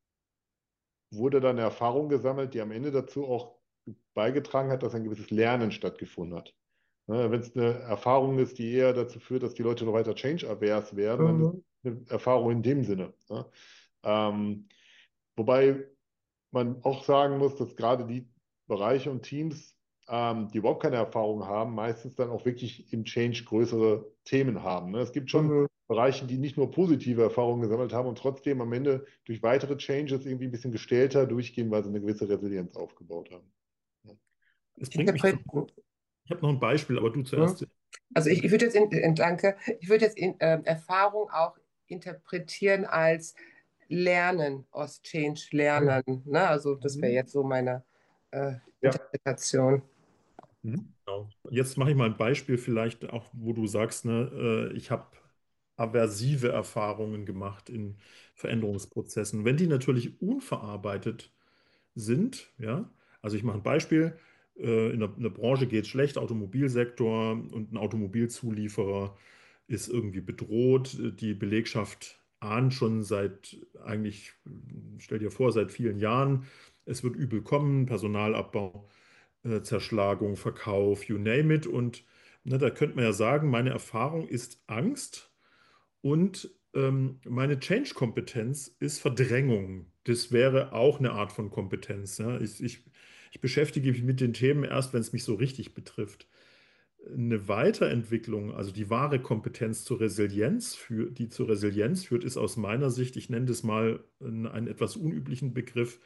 wurde dann eine Erfahrung gesammelt, die am Ende dazu auch beigetragen hat, dass ein gewisses Lernen stattgefunden hat. Ne, wenn es eine Erfahrung ist, die eher dazu führt, dass die Leute noch weiter change-avers werden, dann ist Mhm. es eine Erfahrung in dem Sinne. Ne? Ähm, wobei man auch sagen muss, dass gerade die Bereiche und Teams, ähm, die überhaupt keine Erfahrung haben, meistens dann auch wirklich im Change größere Themen haben. Ne? Es gibt schon Mhm. Bereiche, die nicht nur positive Erfahrungen gesammelt haben und trotzdem am Ende durch weitere Changes irgendwie ein bisschen gestählter durchgehen, weil sie eine gewisse Resilienz aufgebaut haben. Ja. Es bringt mich zu, Interpret ich habe noch ein Beispiel, aber du Mhm. zuerst. Also ich, ich würde jetzt in, in, danke, ich würde jetzt in, ähm, Erfahrung auch interpretieren als Lernen, aus Change lernen. Ne? Also das wäre Mhm. jetzt so meine äh, Ja. Interpretation. Mhm. Genau. Jetzt mache ich mal ein Beispiel vielleicht auch, wo du sagst, ne, äh, ich habe aversive Erfahrungen gemacht in Veränderungsprozessen. Wenn die natürlich unverarbeitet sind, ja, also ich mache ein Beispiel, äh, in der, in der Branche geht es schlecht, Automobilsektor, und ein Automobilzulieferer ist irgendwie bedroht. Die Belegschaft ahnt schon seit eigentlich, stell dir vor, seit vielen Jahren, es wird übel kommen, Personalabbau, äh, Zerschlagung, Verkauf, you name it. Und ne, da könnte man ja sagen, meine Erfahrung ist Angst und ähm, meine Change-Kompetenz ist Verdrängung. Das wäre auch eine Art von Kompetenz. Ja. Ich, ich, ich beschäftige mich mit den Themen erst, wenn es mich so richtig betrifft. Eine Weiterentwicklung, also die wahre Kompetenz zur Resilienz, für, die zur Resilienz führt, ist aus meiner Sicht, ich nenne das mal einen, einen etwas unüblichen Begriff,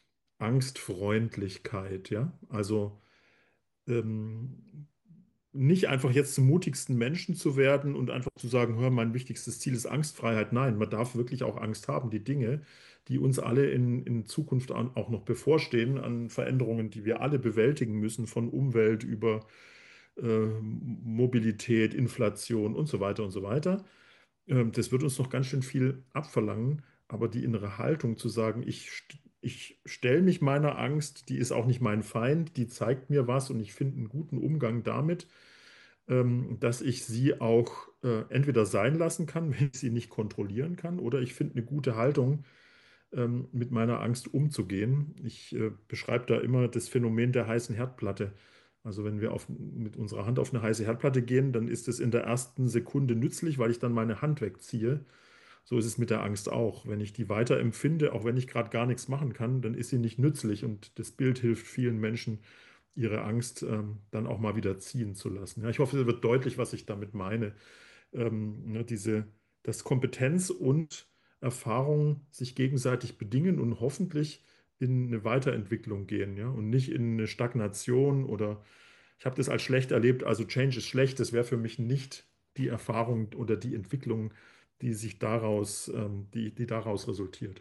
Angstfreundlichkeit. Ja? Also ähm, nicht einfach jetzt zum mutigsten Menschen zu werden und einfach zu sagen, hör, mein wichtigstes Ziel ist Angstfreiheit. Nein, man darf wirklich auch Angst haben. Die Dinge, die uns alle in, in Zukunft an, auch noch bevorstehen, an Veränderungen, die wir alle bewältigen müssen, von Umwelt über äh, Mobilität, Inflation und so weiter und so weiter. Ähm, das wird uns noch ganz schön viel abverlangen, aber die innere Haltung zu sagen, ich, st- ich stelle mich meiner Angst, die ist auch nicht mein Feind, die zeigt mir was und ich finde einen guten Umgang damit, ähm, dass ich sie auch äh, entweder sein lassen kann, wenn ich sie nicht kontrollieren kann, oder ich finde eine gute Haltung, ähm, mit meiner Angst umzugehen. Ich äh, beschreibe da immer das Phänomen der heißen Herdplatte. Also wenn wir auf, mit unserer Hand auf eine heiße Herdplatte gehen, dann ist es in der ersten Sekunde nützlich, weil ich dann meine Hand wegziehe. So ist es mit der Angst auch. Wenn ich die weiter empfinde, auch wenn ich gerade gar nichts machen kann, dann ist sie nicht nützlich. Und das Bild hilft vielen Menschen, ihre Angst ähm, dann auch mal wieder ziehen zu lassen. Ja, ich hoffe, es wird deutlich, was ich damit meine. Ähm, ne, diese, dass Kompetenz und Erfahrung sich gegenseitig bedingen und hoffentlich in eine Weiterentwicklung gehen, ja, und nicht in eine Stagnation oder ich habe das als schlecht erlebt, also Change ist schlecht, das wäre für mich nicht die Erfahrung oder die Entwicklung, die sich daraus, ähm, die, die daraus resultiert.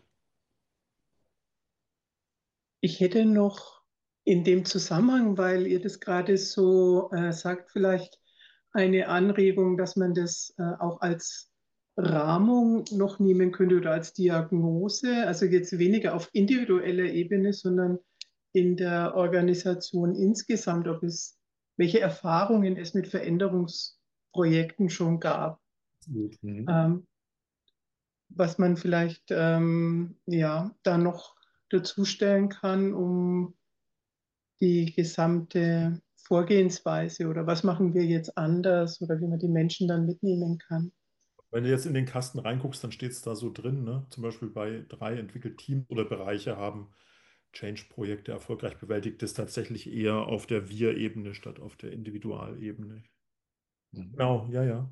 Ich hätte noch in dem Zusammenhang, weil ihr das gerade so äh, sagt, vielleicht eine Anregung, dass man das äh, auch als Rahmung noch nehmen könnte oder als Diagnose, also jetzt weniger auf individueller Ebene, sondern in der Organisation insgesamt, ob es, welche Erfahrungen es mit Veränderungsprojekten schon gab. Mhm. Ähm, was man vielleicht ähm, ja, da noch dazustellen kann, um die gesamte Vorgehensweise oder was machen wir jetzt anders oder wie man die Menschen dann mitnehmen kann. Wenn du jetzt in den Kasten reinguckst, dann steht es da so drin, ne? Zum Beispiel bei drei entwickelt Teams oder Bereiche haben Change-Projekte erfolgreich bewältigt, ist tatsächlich eher auf der Wir-Ebene statt auf der Individualebene. Mhm. Genau, ja, ja.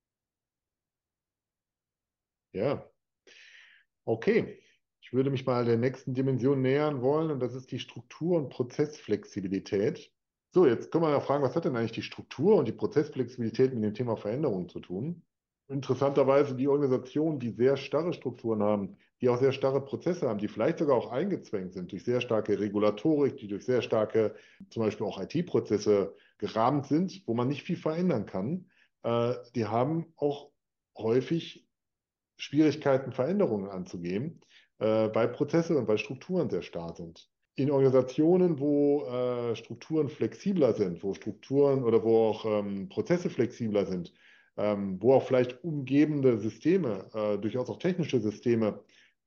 Ja, okay. Ich würde mich mal der nächsten Dimension nähern wollen und das ist die Struktur- und Prozessflexibilität. So, jetzt können wir ja fragen, was hat denn eigentlich die Struktur und die Prozessflexibilität mit dem Thema Veränderung zu tun? Interessanterweise die Organisationen, die sehr starre Strukturen haben, die auch sehr starre Prozesse haben, die vielleicht sogar auch eingezwängt sind durch sehr starke Regulatorik, die durch sehr starke, zum Beispiel auch I T-Prozesse gerahmt sind, wo man nicht viel verändern kann, äh, die haben auch häufig Schwierigkeiten, Veränderungen anzugehen, äh, weil Prozesse und weil Strukturen sehr starr sind. In Organisationen, wo äh, Strukturen flexibler sind, wo Strukturen oder wo auch ähm, Prozesse flexibler sind, ähm, wo auch vielleicht umgebende Systeme, äh, durchaus auch technische Systeme,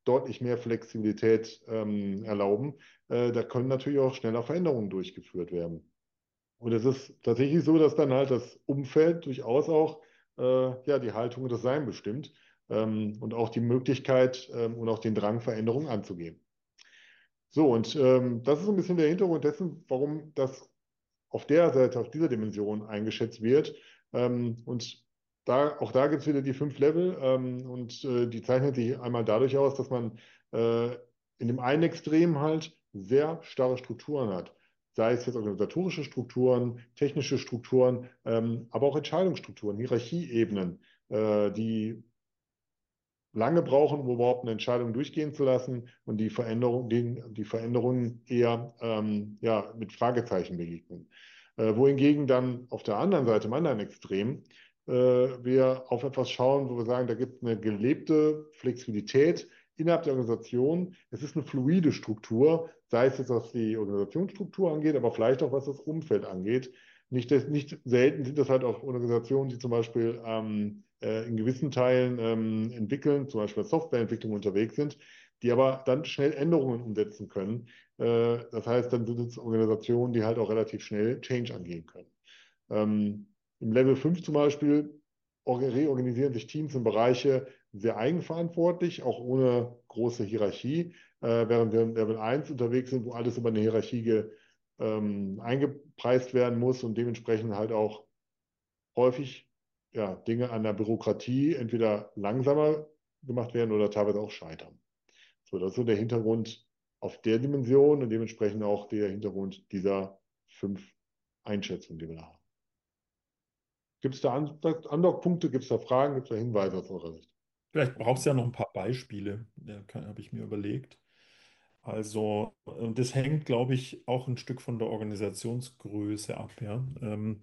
deutlich mehr Flexibilität ähm, erlauben. Äh, da können natürlich auch schneller Veränderungen durchgeführt werden. Und es ist tatsächlich so, dass dann halt das Umfeld durchaus auch äh, ja, die Haltung und das Sein bestimmt ähm, und auch die Möglichkeit ähm, und auch den Drang, Veränderungen anzugehen. So, und ähm, das ist so ein bisschen der Hintergrund dessen, warum das auf der Seite, auf dieser Dimension eingeschätzt wird. Ähm, und da, auch da gibt es wieder die fünf Level ähm, und äh, die zeichnet sich einmal dadurch aus, dass man äh, in dem einen Extrem halt sehr starre Strukturen hat. Sei es jetzt organisatorische Strukturen, technische Strukturen, ähm, aber auch Entscheidungsstrukturen, Hierarchieebenen, äh, die lange brauchen, um überhaupt eine Entscheidung durchgehen zu lassen und die Veränderung, die, die Veränderungen eher ähm, ja, mit Fragezeichen begegnen. Äh, wohingegen dann auf der anderen Seite, im anderen Extrem, äh, wir auf etwas schauen, wo wir sagen, da gibt es eine gelebte Flexibilität innerhalb der Organisation. Es ist eine fluide Struktur, sei es jetzt, was die Organisationsstruktur angeht, aber vielleicht auch, was das Umfeld angeht. Nicht, nicht selten sind das halt auch Organisationen, die zum Beispiel ähm, äh, in gewissen Teilen ähm, entwickeln, zum Beispiel Softwareentwicklung unterwegs sind, die aber dann schnell Änderungen umsetzen können. Äh, das heißt, dann sind es Organisationen, die halt auch relativ schnell Change angehen können. Ähm, Im Level fünf zum Beispiel reorganisieren sich Teams und Bereiche sehr eigenverantwortlich, auch ohne große Hierarchie, äh, während wir in Level eins unterwegs sind, wo alles über eine Hierarchie ge, ähm, eingepreist werden muss und dementsprechend halt auch häufig ja, Dinge an der Bürokratie entweder langsamer gemacht werden oder teilweise auch scheitern. So, das ist so der Hintergrund auf der Dimension und dementsprechend auch der Hintergrund dieser fünf Einschätzungen, die wir da haben. Gibt es da An- Andockpunkte, gibt es da Fragen, gibt es da Hinweise aus eurer Sicht? Vielleicht brauchst du ja noch ein paar Beispiele, ja, habe ich mir überlegt. Also, äh, das hängt, glaube ich, auch ein Stück von der Organisationsgröße ab, ja. Ähm,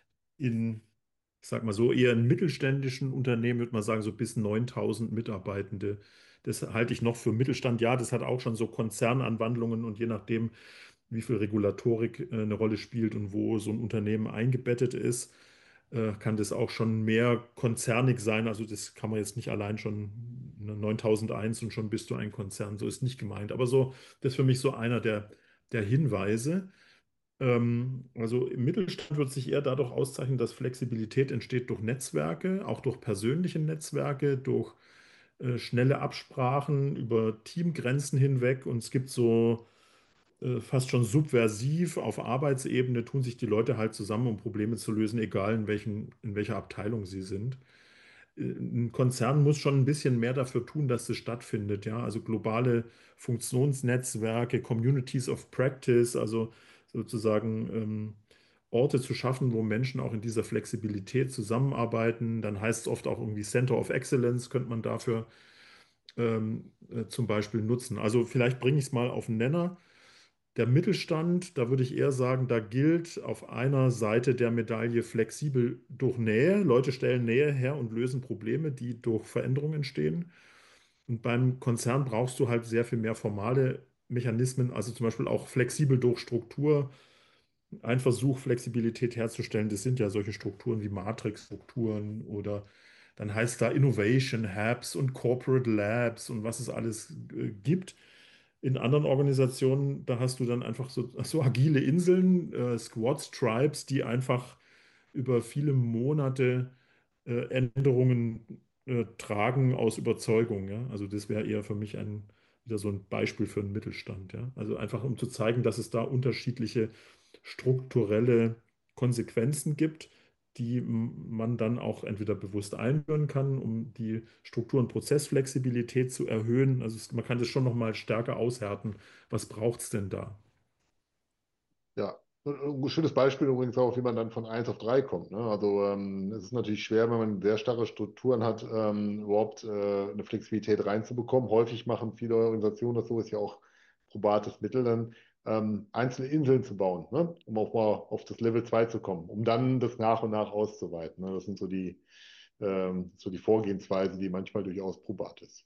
in, ich sag mal so, eher in mittelständischen Unternehmen würde man sagen, so bis neuntausend Mitarbeitende. Das halte ich noch für Mittelstand. Ja, das hat auch schon so Konzernanwandlungen und je nachdem, wie viel Regulatorik äh, eine Rolle spielt und wo so ein Unternehmen eingebettet ist, äh, kann das auch schon mehr konzernig sein. Also das kann man jetzt nicht allein schon ne, neuntausendeins und schon bist du ein Konzern. So ist nicht gemeint. Aber so, das ist für mich so einer der, der Hinweise. Ähm, also im Mittelstand wird sich eher dadurch auszeichnen, dass Flexibilität entsteht durch Netzwerke, auch durch persönliche Netzwerke, durch äh, schnelle Absprachen über Teamgrenzen hinweg. Und es gibt so äh, fast schon subversiv auf Arbeitsebene tun sich die Leute halt zusammen, um Probleme zu lösen, egal in welchen, in welcher Abteilung sie sind. Äh, Ein Konzern muss schon ein bisschen mehr dafür tun, dass das stattfindet, ja. Also globale Funktionsnetzwerke, Communities of Practice, also sozusagen ähm, Orte zu schaffen, wo Menschen auch in dieser Flexibilität zusammenarbeiten. Dann heißt es oft auch irgendwie Center of Excellence, könnte man dafür ähm, äh, zum Beispiel nutzen. Also vielleicht bringe ich es mal auf den Nenner. Der Mittelstand, da würde ich eher sagen, da gilt auf einer Seite der Medaille flexibel durch Nähe. Leute stellen Nähe her und lösen Probleme, die durch Veränderungen entstehen. Und beim Konzern brauchst du halt sehr viel mehr formale Mechanismen, also zum Beispiel auch flexibel durch Struktur. Ein Versuch, Flexibilität herzustellen, das sind ja solche Strukturen wie Matrix-Strukturen oder dann heißt da Innovation Hubs und Corporate Labs und was es alles äh, gibt. In anderen Organisationen, da hast du dann einfach so, so agile Inseln, äh, Squads, Tribes, die einfach über viele Monate äh, Änderungen äh, tragen aus Überzeugung. Ja? Also das wäre eher für mich ein, wieder so ein Beispiel für einen Mittelstand. Ja? Also einfach um zu zeigen, dass es da unterschiedliche strukturelle Konsequenzen gibt, die m- man dann auch entweder bewusst einführen kann, um die Struktur- und Prozessflexibilität zu erhöhen. Also es, man kann das schon noch mal stärker aushärten. Was braucht es denn da? Ja, ein schönes Beispiel übrigens auch, wie man dann von eins auf drei kommt. Ne? Also ähm, es ist natürlich schwer, wenn man sehr starre Strukturen hat, ähm, überhaupt äh, eine Flexibilität reinzubekommen. Häufig machen viele Organisationen das so, ist ja auch probates Mittel, dann ähm, einzelne Inseln zu bauen, ne? Um auch mal auf das Level zwei zu kommen, um dann das nach und nach auszuweiten. Ne? Das sind so die, ähm, so die Vorgehensweise, die manchmal durchaus probat ist.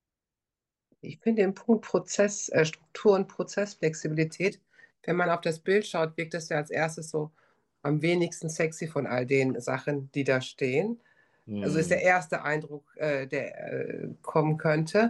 Ich finde den Punkt Prozess, äh, Struktur und Prozessflexibilität, wenn man auf das Bild schaut, wirkt das ja als erstes so am wenigsten sexy von all den Sachen, die da stehen. Also ist der Hm. erste Eindruck, äh, der äh, kommen könnte.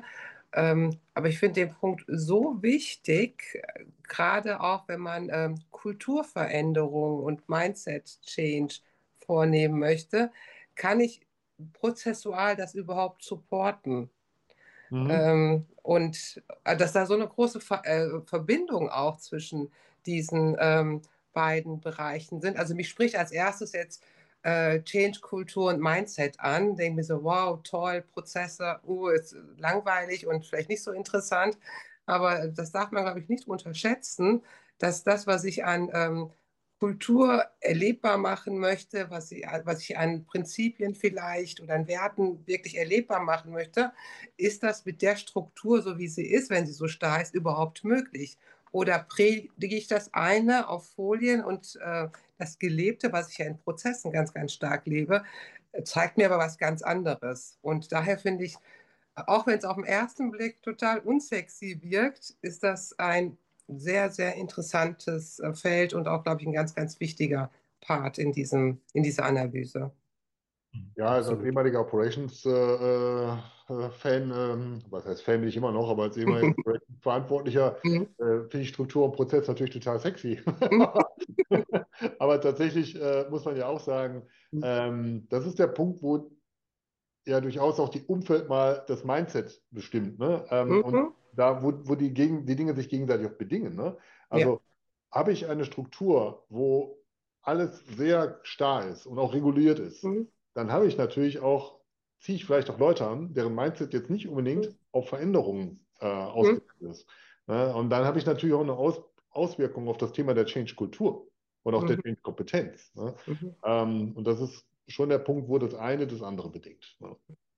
Ähm, aber ich finde den Punkt so wichtig, äh, gerade auch wenn man ähm, Kulturveränderung und Mindset-Change vornehmen möchte, kann ich prozessual das überhaupt supporten? Mhm. Ähm, und äh, dass da so eine große Ver äh, Verbindung auch zwischen diesen ähm, beiden Bereichen sind. Also mich spricht als erstes jetzt äh, Change, Kultur und Mindset an. Denke mir so, wow, toll, Prozesse, uh, ist langweilig und vielleicht nicht so interessant. Aber das darf man, glaube ich, nicht unterschätzen, dass das, was ich an ähm, Kultur erlebbar machen möchte, was ich, was ich an Prinzipien vielleicht oder an Werten wirklich erlebbar machen möchte, ist das mit der Struktur, so wie sie ist, wenn sie so starr ist, überhaupt möglich? Oder predige ich das eine auf Folien und äh, das Gelebte, was ich ja in Prozessen ganz, ganz stark lebe, äh, zeigt mir aber was ganz anderes. Und daher finde ich, auch wenn es auf den ersten Blick total unsexy wirkt, ist das ein sehr, sehr interessantes äh, Feld und auch, glaube ich, ein ganz, ganz wichtiger Part in diesem, in dieser Analyse. Ja, also als Absolut. ehemaliger Operations-Fan, äh, äh, Fan, ähm, was heißt Fan bin ich immer noch, aber als ehemaliger Operations-Verantwortlicher Mhm. äh, finde ich Struktur und Prozess natürlich total sexy. Mhm. Aber tatsächlich äh, muss man ja auch sagen, ähm, das ist der Punkt, wo ja durchaus auch die Umfeld mal das Mindset bestimmt, ne? Ähm, und Mhm. da, wo, wo die, gegen, die Dinge sich gegenseitig auch bedingen, ne? Ja. Also habe ich eine Struktur, wo alles sehr starr ist und auch reguliert ist, Mhm. dann habe ich natürlich auch, ziehe ich vielleicht auch Leute an, deren Mindset jetzt nicht unbedingt auf Veränderungen äh, Mhm. ausgerichtet ist. Ne? Und dann habe ich natürlich auch eine Aus, Auswirkung auf das Thema der Change-Kultur und auch der Mhm. Change-Kompetenz. Ne? Mhm. Ähm, und das ist schon der Punkt, wo das eine das andere bedingt. Ne?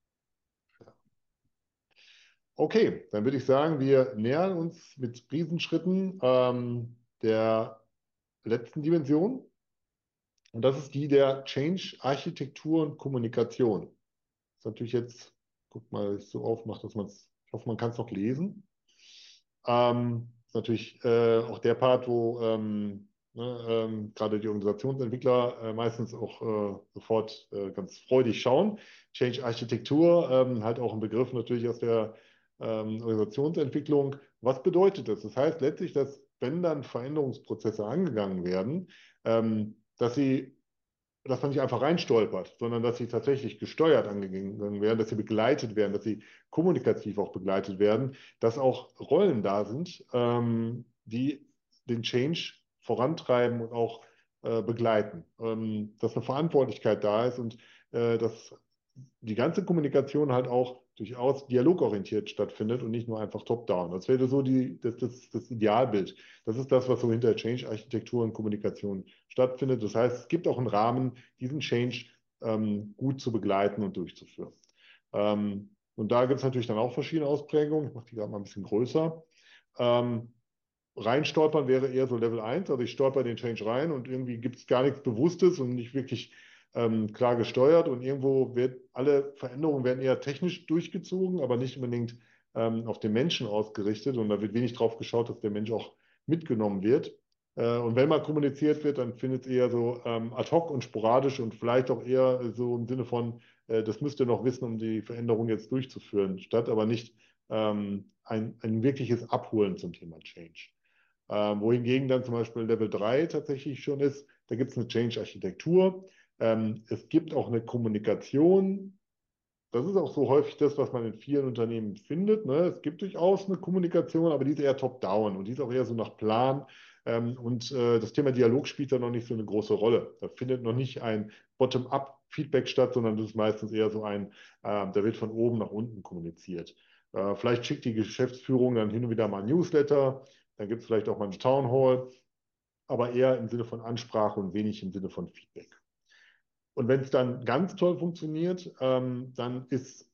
Okay, dann würde ich sagen, wir nähern uns mit Riesenschritten ähm, der letzten Dimension. Und das ist die der Change, Architektur und Kommunikation. Das ist natürlich jetzt, guck mal, ich so aufmache, dass man es, ich hoffe, man kann es noch lesen. Ähm, ist natürlich äh, auch der Part, wo ähm, ne, ähm, gerade die Organisationsentwickler äh, meistens auch äh, sofort äh, ganz freudig schauen. Change Architektur, ähm, halt auch ein Begriff natürlich aus der ähm, Organisationsentwicklung. Was bedeutet das? Das heißt letztlich, dass wenn dann Veränderungsprozesse angegangen werden, ähm, dass sie dass man nicht einfach reinstolpert, sondern dass sie tatsächlich gesteuert angegangen werden, dass sie begleitet werden, dass sie kommunikativ auch begleitet werden, dass auch Rollen da sind, ähm, die den Change vorantreiben und auch äh, begleiten, ähm, dass eine Verantwortlichkeit da ist und äh, dass die ganze Kommunikation halt auch durchaus dialogorientiert stattfindet und nicht nur einfach top-down. Das wäre so die, das, das, das Idealbild. Das ist das, was so hinter Change-Architektur und Kommunikation stattfindet. Das heißt, es gibt auch einen Rahmen, diesen Change ähm, gut zu begleiten und durchzuführen. Ähm, und da gibt es natürlich dann auch verschiedene Ausprägungen. Ich mache die gerade mal ein bisschen größer. Ähm, Reinstolpern wäre eher so Level eins, also ich stolper den Change rein und irgendwie gibt es gar nichts Bewusstes und nicht wirklich ähm, klar gesteuert und irgendwo wird, alle Veränderungen werden eher technisch durchgezogen, aber nicht unbedingt ähm, auf den Menschen ausgerichtet und da wird wenig drauf geschaut, dass der Mensch auch mitgenommen wird. Äh, und wenn mal kommuniziert wird, dann findet es eher so ähm, ad hoc und sporadisch und vielleicht auch eher so im Sinne von, äh, das müsst ihr noch wissen, um die Veränderung jetzt durchzuführen, statt aber nicht ähm, ein, ein wirkliches Abholen zum Thema Change. Ähm, wohingegen dann zum Beispiel Level drei tatsächlich schon ist, da gibt es eine Change-Architektur. Ähm, es gibt auch eine Kommunikation. Das ist auch so häufig das, was man in vielen Unternehmen findet. Ne? Es gibt durchaus eine Kommunikation, aber die ist eher top-down und die ist auch eher so nach Plan. Ähm, und äh, das Thema Dialog spielt da noch nicht so eine große Rolle. Da findet noch nicht ein Bottom-up-Feedback statt, sondern das ist meistens eher so ein, äh, da wird von oben nach unten kommuniziert. Äh, vielleicht schickt die Geschäftsführung dann hin und wieder mal ein Newsletter, dann gibt es vielleicht auch mal eine Town Hall, aber eher im Sinne von Ansprache und wenig im Sinne von Feedback. Und wenn es dann ganz toll funktioniert, ähm, dann ist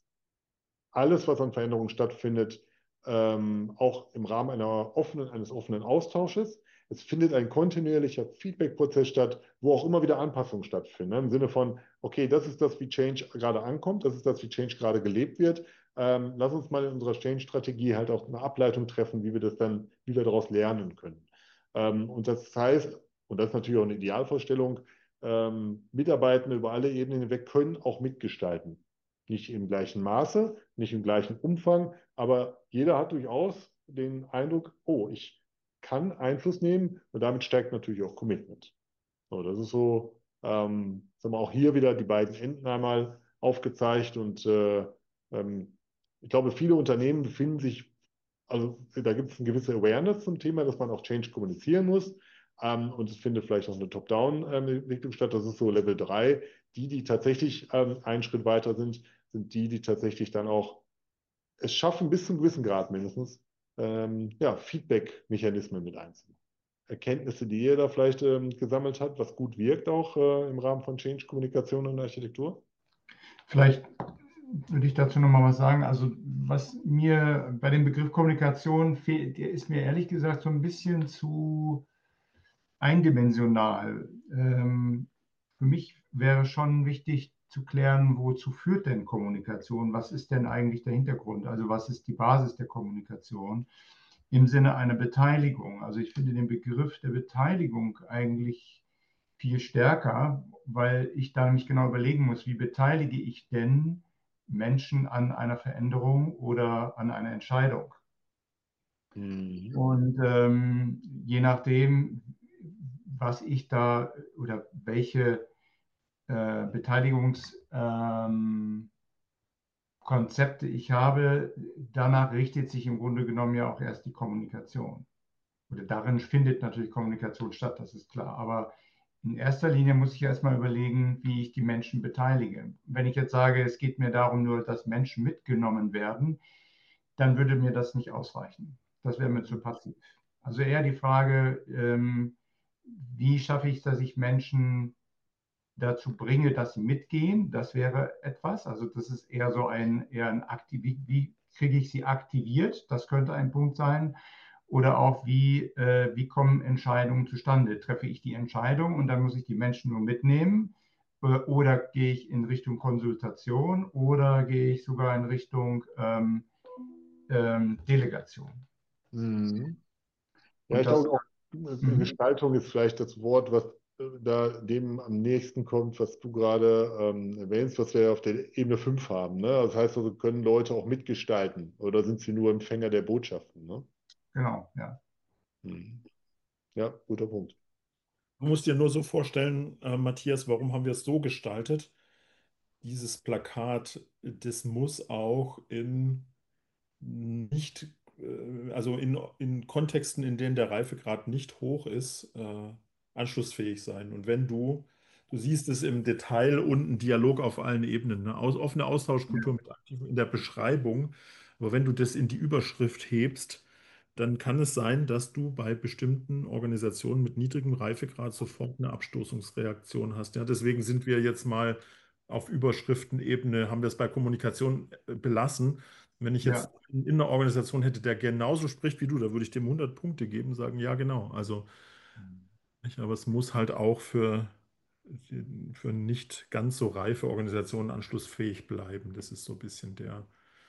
alles, was an Veränderungen stattfindet, ähm, auch im Rahmen einer offenen, eines offenen Austausches. Es findet ein kontinuierlicher Feedback-Prozess statt, wo auch immer wieder Anpassungen stattfinden. Ne? Im Sinne von, okay, das ist das, wie Change gerade ankommt, das ist das, wie Change gerade gelebt wird. Ähm, lass uns mal in unserer Change-Strategie halt auch eine Ableitung treffen, wie wir das dann, wie wir daraus lernen können. Ähm, und das heißt, und das ist natürlich auch eine Idealvorstellung, ähm, Mitarbeitende über alle Ebenen hinweg können auch mitgestalten. Nicht im gleichen Maße, nicht im gleichen Umfang, aber jeder hat durchaus den Eindruck, oh, ich kann Einfluss nehmen und damit steigt natürlich auch Commitment. So, das ist so, ähm, sagen wir auch hier wieder die beiden Enden einmal aufgezeigt und äh, ähm, ich glaube, viele Unternehmen befinden sich, also da gibt es eine gewisse Awareness zum Thema, dass man auch Change kommunizieren muss. Ähm, und es findet vielleicht auch eine Top-Down-Entwicklung statt. Das ist so Level drei. Die, die tatsächlich ähm, einen Schritt weiter sind, sind die, die tatsächlich dann auch es schaffen, bis zu einem gewissen Grad mindestens, ähm, ja, Feedback-Mechanismen mit einzubauen. Erkenntnisse, die ihr da vielleicht ähm, gesammelt habt, was gut wirkt auch äh, im Rahmen von Change-Kommunikation und Architektur? Vielleicht würde ich dazu noch mal was sagen. Also was mir bei dem Begriff Kommunikation fehlt, der ist mir ehrlich gesagt so ein bisschen zu eindimensional. Ähm, für mich wäre schon wichtig zu klären, wozu führt denn Kommunikation? Was ist denn eigentlich der Hintergrund? Also was ist die Basis der Kommunikation im Sinne einer Beteiligung? Also ich finde den Begriff der Beteiligung eigentlich viel stärker, weil ich da nämlich genau überlegen muss, wie beteilige ich denn Menschen an einer Veränderung oder an einer Entscheidung? Mhm. Und ähm, je nachdem, was ich da oder welche äh, Beteiligungskonzepte ähm, ich habe, danach richtet sich im Grunde genommen ja auch erst die Kommunikation. Oder darin findet natürlich Kommunikation statt, das ist klar. Aber in erster Linie muss ich erstmal überlegen, wie ich die Menschen beteilige. Wenn ich jetzt sage, es geht mir darum nur, dass Menschen mitgenommen werden, dann würde mir das nicht ausreichen. Das wäre mir zu passiv. Also eher die Frage, ähm, wie schaffe ich es, dass ich Menschen dazu bringe, dass sie mitgehen? Das wäre etwas. Also das ist eher so ein, eher ein Aktiv, wie kriege ich sie aktiviert? Das könnte ein Punkt sein. Oder auch, wie, äh, wie kommen Entscheidungen zustande? Treffe ich die Entscheidung und dann muss ich die Menschen nur mitnehmen? Oder gehe ich in Richtung Konsultation oder gehe ich sogar in Richtung ähm, ähm, Delegation? Mhm. Ja, Und ich das, glaube auch, mhm, Gestaltung ist vielleicht das Wort, was äh, da dem am nächsten kommt, was du gerade ähm, erwähnst, was wir ja auf der Ebene fünf haben. Ne? Das heißt also, können Leute auch mitgestalten oder sind sie nur Empfänger der Botschaften? Ne? genau, ja. Mhm. Ja, guter Punkt. Du musst dir nur so vorstellen, äh, Matthias, warum haben wir es so gestaltet? Dieses Plakat, das muss auch in nicht, äh, also in, in Kontexten, in denen der Reifegrad nicht hoch ist, äh, anschlussfähig sein. Und wenn du, du siehst es im Detail unten, Dialog auf allen Ebenen, ne? Aus, offene Austauschkultur mit aktiv in der Beschreibung, aber wenn du das in die Überschrift hebst, dann kann es sein, dass du bei bestimmten Organisationen mit niedrigem Reifegrad sofort eine Abstoßungsreaktion hast. Ja, deswegen sind wir jetzt mal auf Überschriftenebene, haben wir es bei Kommunikation äh, belassen. Wenn ich Ja, jetzt in in einer Organisation hätte, der genauso spricht wie du, da würde ich dem hundert Punkte geben, sagen, ja, genau. Also, nicht, aber es muss halt auch für, für nicht ganz so reife Organisationen anschlussfähig bleiben. Das ist so ein bisschen der,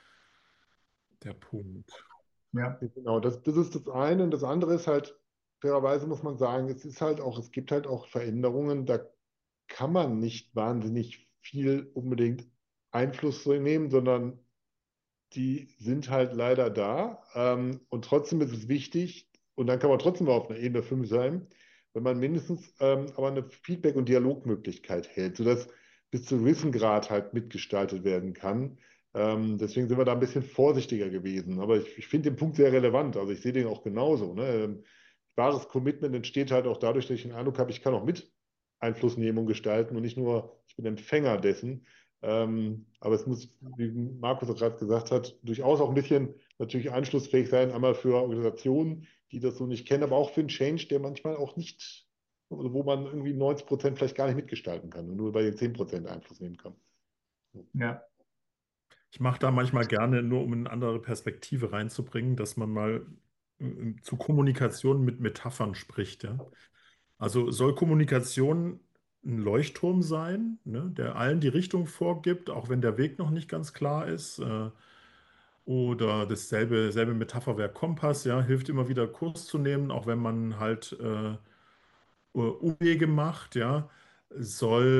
der Punkt. ja, Genau, das, das ist das eine. Und das andere ist halt, fairerweise muss man sagen, es ist halt auch, es gibt halt auch Veränderungen, da kann man nicht wahnsinnig viel unbedingt Einfluss zu nehmen, sondern die sind halt leider da. Ähm, und trotzdem ist es wichtig, und dann kann man trotzdem mal auf einer Ebene fünf sein, wenn man mindestens ähm, aber eine Feedback- und Dialogmöglichkeit hält, sodass bis zu einem gewissen Grad halt mitgestaltet werden kann. Ähm, deswegen sind wir da ein bisschen vorsichtiger gewesen. Aber ich, ich finde den Punkt sehr relevant. Also ich sehe den auch genauso. Ne? Ähm, Wahres Commitment entsteht halt auch dadurch, dass ich den Eindruck habe, ich kann auch mit Einfluss nehmen und gestalten und nicht nur, ich bin Empfänger dessen. Ähm, aber es muss, wie Markus auch gerade gesagt hat, durchaus auch ein bisschen natürlich anschlussfähig sein, einmal für Organisationen, die das so nicht kennen, aber auch für einen Change, der manchmal auch nicht, also wo man irgendwie neunzig Prozent vielleicht gar nicht mitgestalten kann und nur bei den zehn Prozent Einfluss nehmen kann. ja, Ich mache da manchmal gerne, nur um eine andere Perspektive reinzubringen, dass man mal äh, zu Kommunikation mit Metaphern spricht. Ja? Also soll Kommunikation ein Leuchtturm sein, ne, der allen die Richtung vorgibt, auch wenn der Weg noch nicht ganz klar ist. Äh, oder dasselbe selbe Metapher wäre Kompass, ja, hilft immer wieder Kurs zu nehmen, auch wenn man halt äh, Umwege macht, ja, soll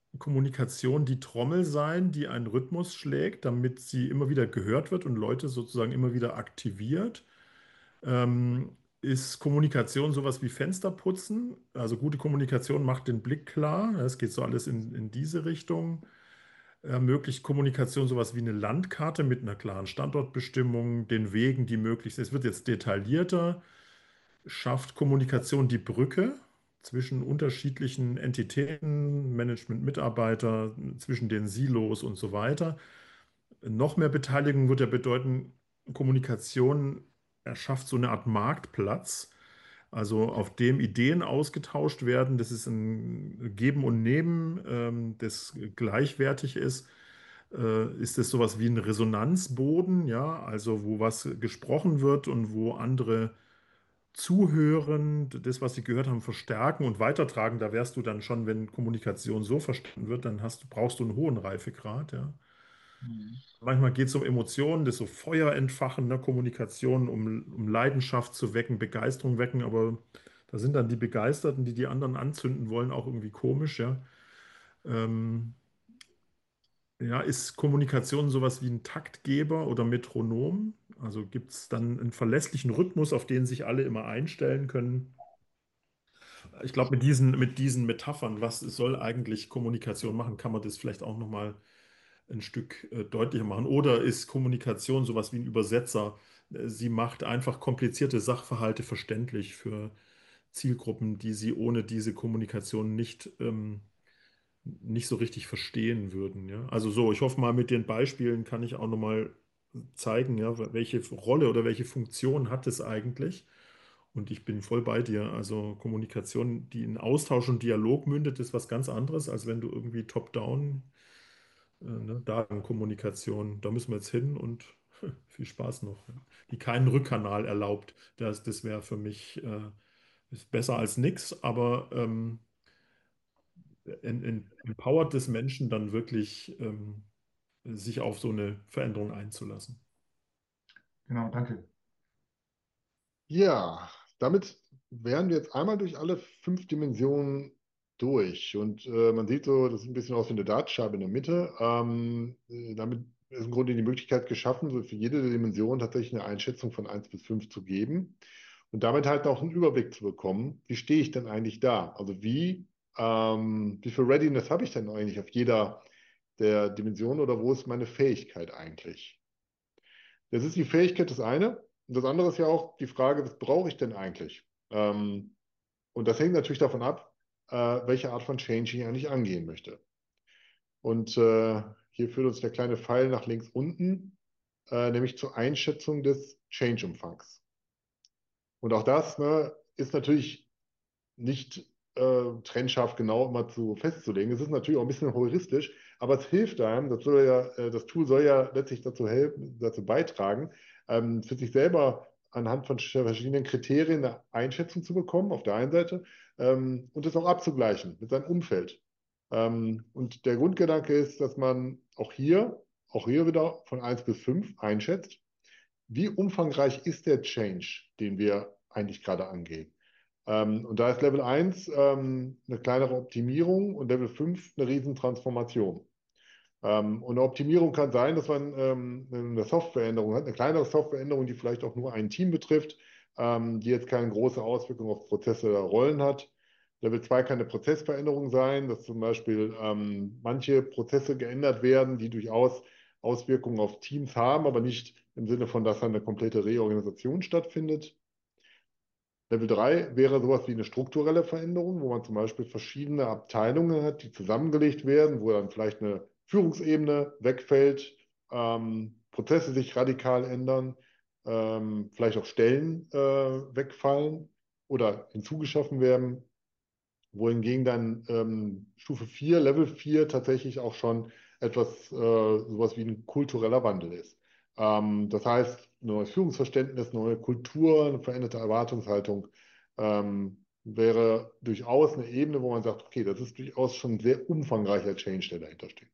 Kommunikation die Trommel sein, die einen Rhythmus schlägt, damit sie immer wieder gehört wird und Leute sozusagen immer wieder aktiviert? Ähm, ist Kommunikation sowas wie Fensterputzen? Also gute Kommunikation macht den Blick klar. Es geht so alles in, in diese Richtung. Ermöglicht Kommunikation sowas wie eine Landkarte mit einer klaren Standortbestimmung, den Wegen, die möglich sind. Es wird jetzt detaillierter. Schafft Kommunikation die Brücke zwischen unterschiedlichen Entitäten, Management, Mitarbeiter, zwischen den Silos und so weiter. Noch mehr Beteiligung wird ja bedeuten, Kommunikation erschafft so eine Art Marktplatz, also auf dem Ideen ausgetauscht werden. Das ist ein Geben und Nehmen, ähm, das gleichwertig ist. Äh, ist es sowas wie ein Resonanzboden, ja, also wo was gesprochen wird und wo andere zuhören, das, was sie gehört haben, verstärken und weitertragen. Da wärst du dann schon, wenn Kommunikation so verstanden wird, dann hast du, brauchst du einen hohen Reifegrad, ja. Mhm. Manchmal geht es um Emotionen, das so Feuer entfachen, ne, Kommunikation, um, um Leidenschaft zu wecken, Begeisterung wecken, aber da sind dann die Begeisterten, die die anderen anzünden wollen, auch irgendwie komisch, ja. Ähm, ja, ist Kommunikation sowas wie ein Taktgeber oder Metronom? Also gibt es dann einen verlässlichen Rhythmus, auf den sich alle immer einstellen können? Ich glaube, mit diesen, mit diesen Metaphern, was soll eigentlich Kommunikation machen, kann man das vielleicht auch nochmal ein Stück äh, deutlicher machen. Oder ist Kommunikation sowas wie ein Übersetzer? Äh, Sie macht einfach komplizierte Sachverhalte verständlich für Zielgruppen, die sie ohne diese Kommunikation nicht, ähm, nicht so richtig verstehen würden. Ja? Also so, ich hoffe mal, mit den Beispielen kann ich auch nochmal zeigen, ja, welche Rolle oder welche Funktion hat es eigentlich. Und ich bin voll bei dir. Also Kommunikation, die in Austausch und Dialog mündet, ist was ganz anderes, als wenn du irgendwie top-down, äh, ne, Datenkommunikation, da müssen wir jetzt hin und viel Spaß noch. Ja. Die keinen Rückkanal erlaubt. Das, das wäre für mich äh, ist besser als nichts, aber ähm, en- en- empowert des Menschen dann wirklich, ähm, sich auf so eine Veränderung einzulassen. Genau, danke. Ja, damit wären wir jetzt einmal durch alle fünf Dimensionen durch. Und äh, man sieht so, das sieht ein bisschen aus wie eine Dartscheibe in der Mitte. Ähm, äh, damit ist im Grunde die Möglichkeit geschaffen, so für jede Dimension tatsächlich eine Einschätzung von eins bis fünf zu geben und damit halt auch einen Überblick zu bekommen, wie stehe ich denn eigentlich da? Also wie, ähm, wie viel Readiness habe ich denn eigentlich auf jeder der Dimensionen oder wo ist meine Fähigkeit eigentlich? Das ist die Fähigkeit, das eine. Und das andere ist ja auch die Frage, was brauche ich denn eigentlich? Ähm, und das hängt natürlich davon ab, äh, welche Art von Change ich eigentlich angehen möchte. Und äh, hier führt uns der kleine Pfeil nach links unten, äh, nämlich zur Einschätzung des Change-Umfangs. Und auch das, ne, ist natürlich nicht äh, trennscharf genau immer zu festzulegen. Es ist natürlich auch ein bisschen heuristisch, aber es hilft einem, das, soll ja, äh, das Tool soll ja letztlich dazu helfen, dazu beitragen, ähm, für sich selber anhand von verschiedenen Kriterien eine Einschätzung zu bekommen, auf der einen Seite, ähm, und das auch abzugleichen mit seinem Umfeld. Ähm, und der Grundgedanke ist, dass man auch hier, auch hier wieder von eins bis fünf einschätzt, wie umfangreich ist der Change, den wir eigentlich gerade angehen. Ähm, und da ist Level eins ähm, eine kleinere Optimierung und Level fünf eine Riesentransformation. Ähm, und eine Optimierung kann sein, dass man ähm, eine Softwareänderung hat, eine kleinere Softwareänderung, die vielleicht auch nur ein Team betrifft, ähm, die jetzt keine große Auswirkung auf Prozesse oder Rollen hat. Level zwei kann eine Prozessveränderung sein, dass zum Beispiel ähm, manche Prozesse geändert werden, die durchaus Auswirkungen auf Teams haben, aber nicht im Sinne von, dass dann eine komplette Reorganisation stattfindet. Level drei wäre sowas wie eine strukturelle Veränderung, wo man zum Beispiel verschiedene Abteilungen hat, die zusammengelegt werden, wo dann vielleicht eine Führungsebene wegfällt, ähm, Prozesse sich radikal ändern, ähm, vielleicht auch Stellen äh, wegfallen oder hinzugeschaffen werden, wohingegen dann ähm, Stufe vier, Level vier tatsächlich auch schon etwas, äh, sowas wie ein kultureller Wandel ist. Ähm, das heißt, ein neues Führungsverständnis, neue Kultur, eine veränderte Erwartungshaltung ähm, wäre durchaus eine Ebene, wo man sagt, okay, das ist durchaus schon ein sehr umfangreicher Change, der dahinter steht.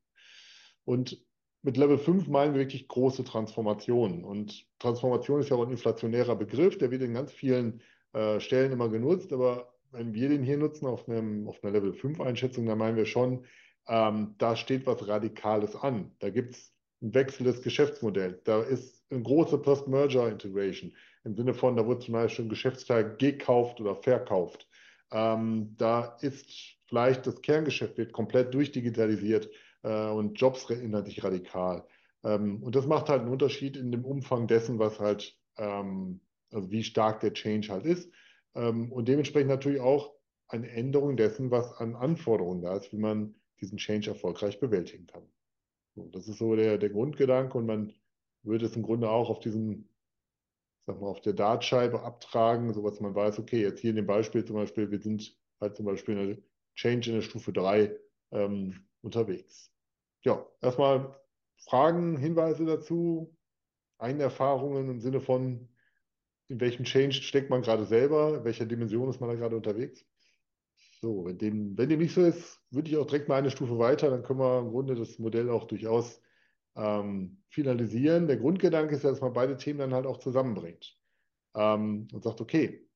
Und mit Level fünf meinen wir wirklich große Transformationen. Und Transformation ist ja auch ein inflationärer Begriff, der wird in ganz vielen äh, Stellen immer genutzt, aber wenn wir den hier nutzen auf einem, auf einer Level fünf Einschätzung, dann meinen wir schon Ähm, da steht was Radikales an. Da gibt es ein Wechsel des Geschäftsmodells. Da ist eine große Post-Merger-Integration im Sinne von, da wird zum Beispiel ein Geschäftsteil gekauft oder verkauft. Ähm, da ist vielleicht das Kerngeschäft wird komplett durchdigitalisiert äh, und Jobs ändern sich radikal. Ähm, und das macht halt einen Unterschied in dem Umfang dessen, was halt, ähm, also wie stark der Change halt ist. Ähm, und dementsprechend natürlich auch eine Änderung dessen, was an Anforderungen da ist, wie man diesen Change erfolgreich bewältigen kann. So, das ist so der, der Grundgedanke und man würde es im Grunde auch auf diesen, sag mal, auf der Dartscheibe abtragen, sodass man weiß, okay, jetzt hier in dem Beispiel zum Beispiel, wir sind halt zum Beispiel in der Change in der Stufe drei ähm, unterwegs. Ja, erstmal Fragen, Hinweise dazu, eigene Erfahrungen im Sinne von, in welchem Change steckt man gerade selber, in welcher Dimension ist man da gerade unterwegs? So, wenn dem, wenn dem nicht so ist, würde ich auch direkt mal eine Stufe weiter, dann können wir im Grunde das Modell auch durchaus ähm, finalisieren. Der Grundgedanke ist ja, dass man beide Themen dann halt auch zusammenbringt ähm, und sagt, okay,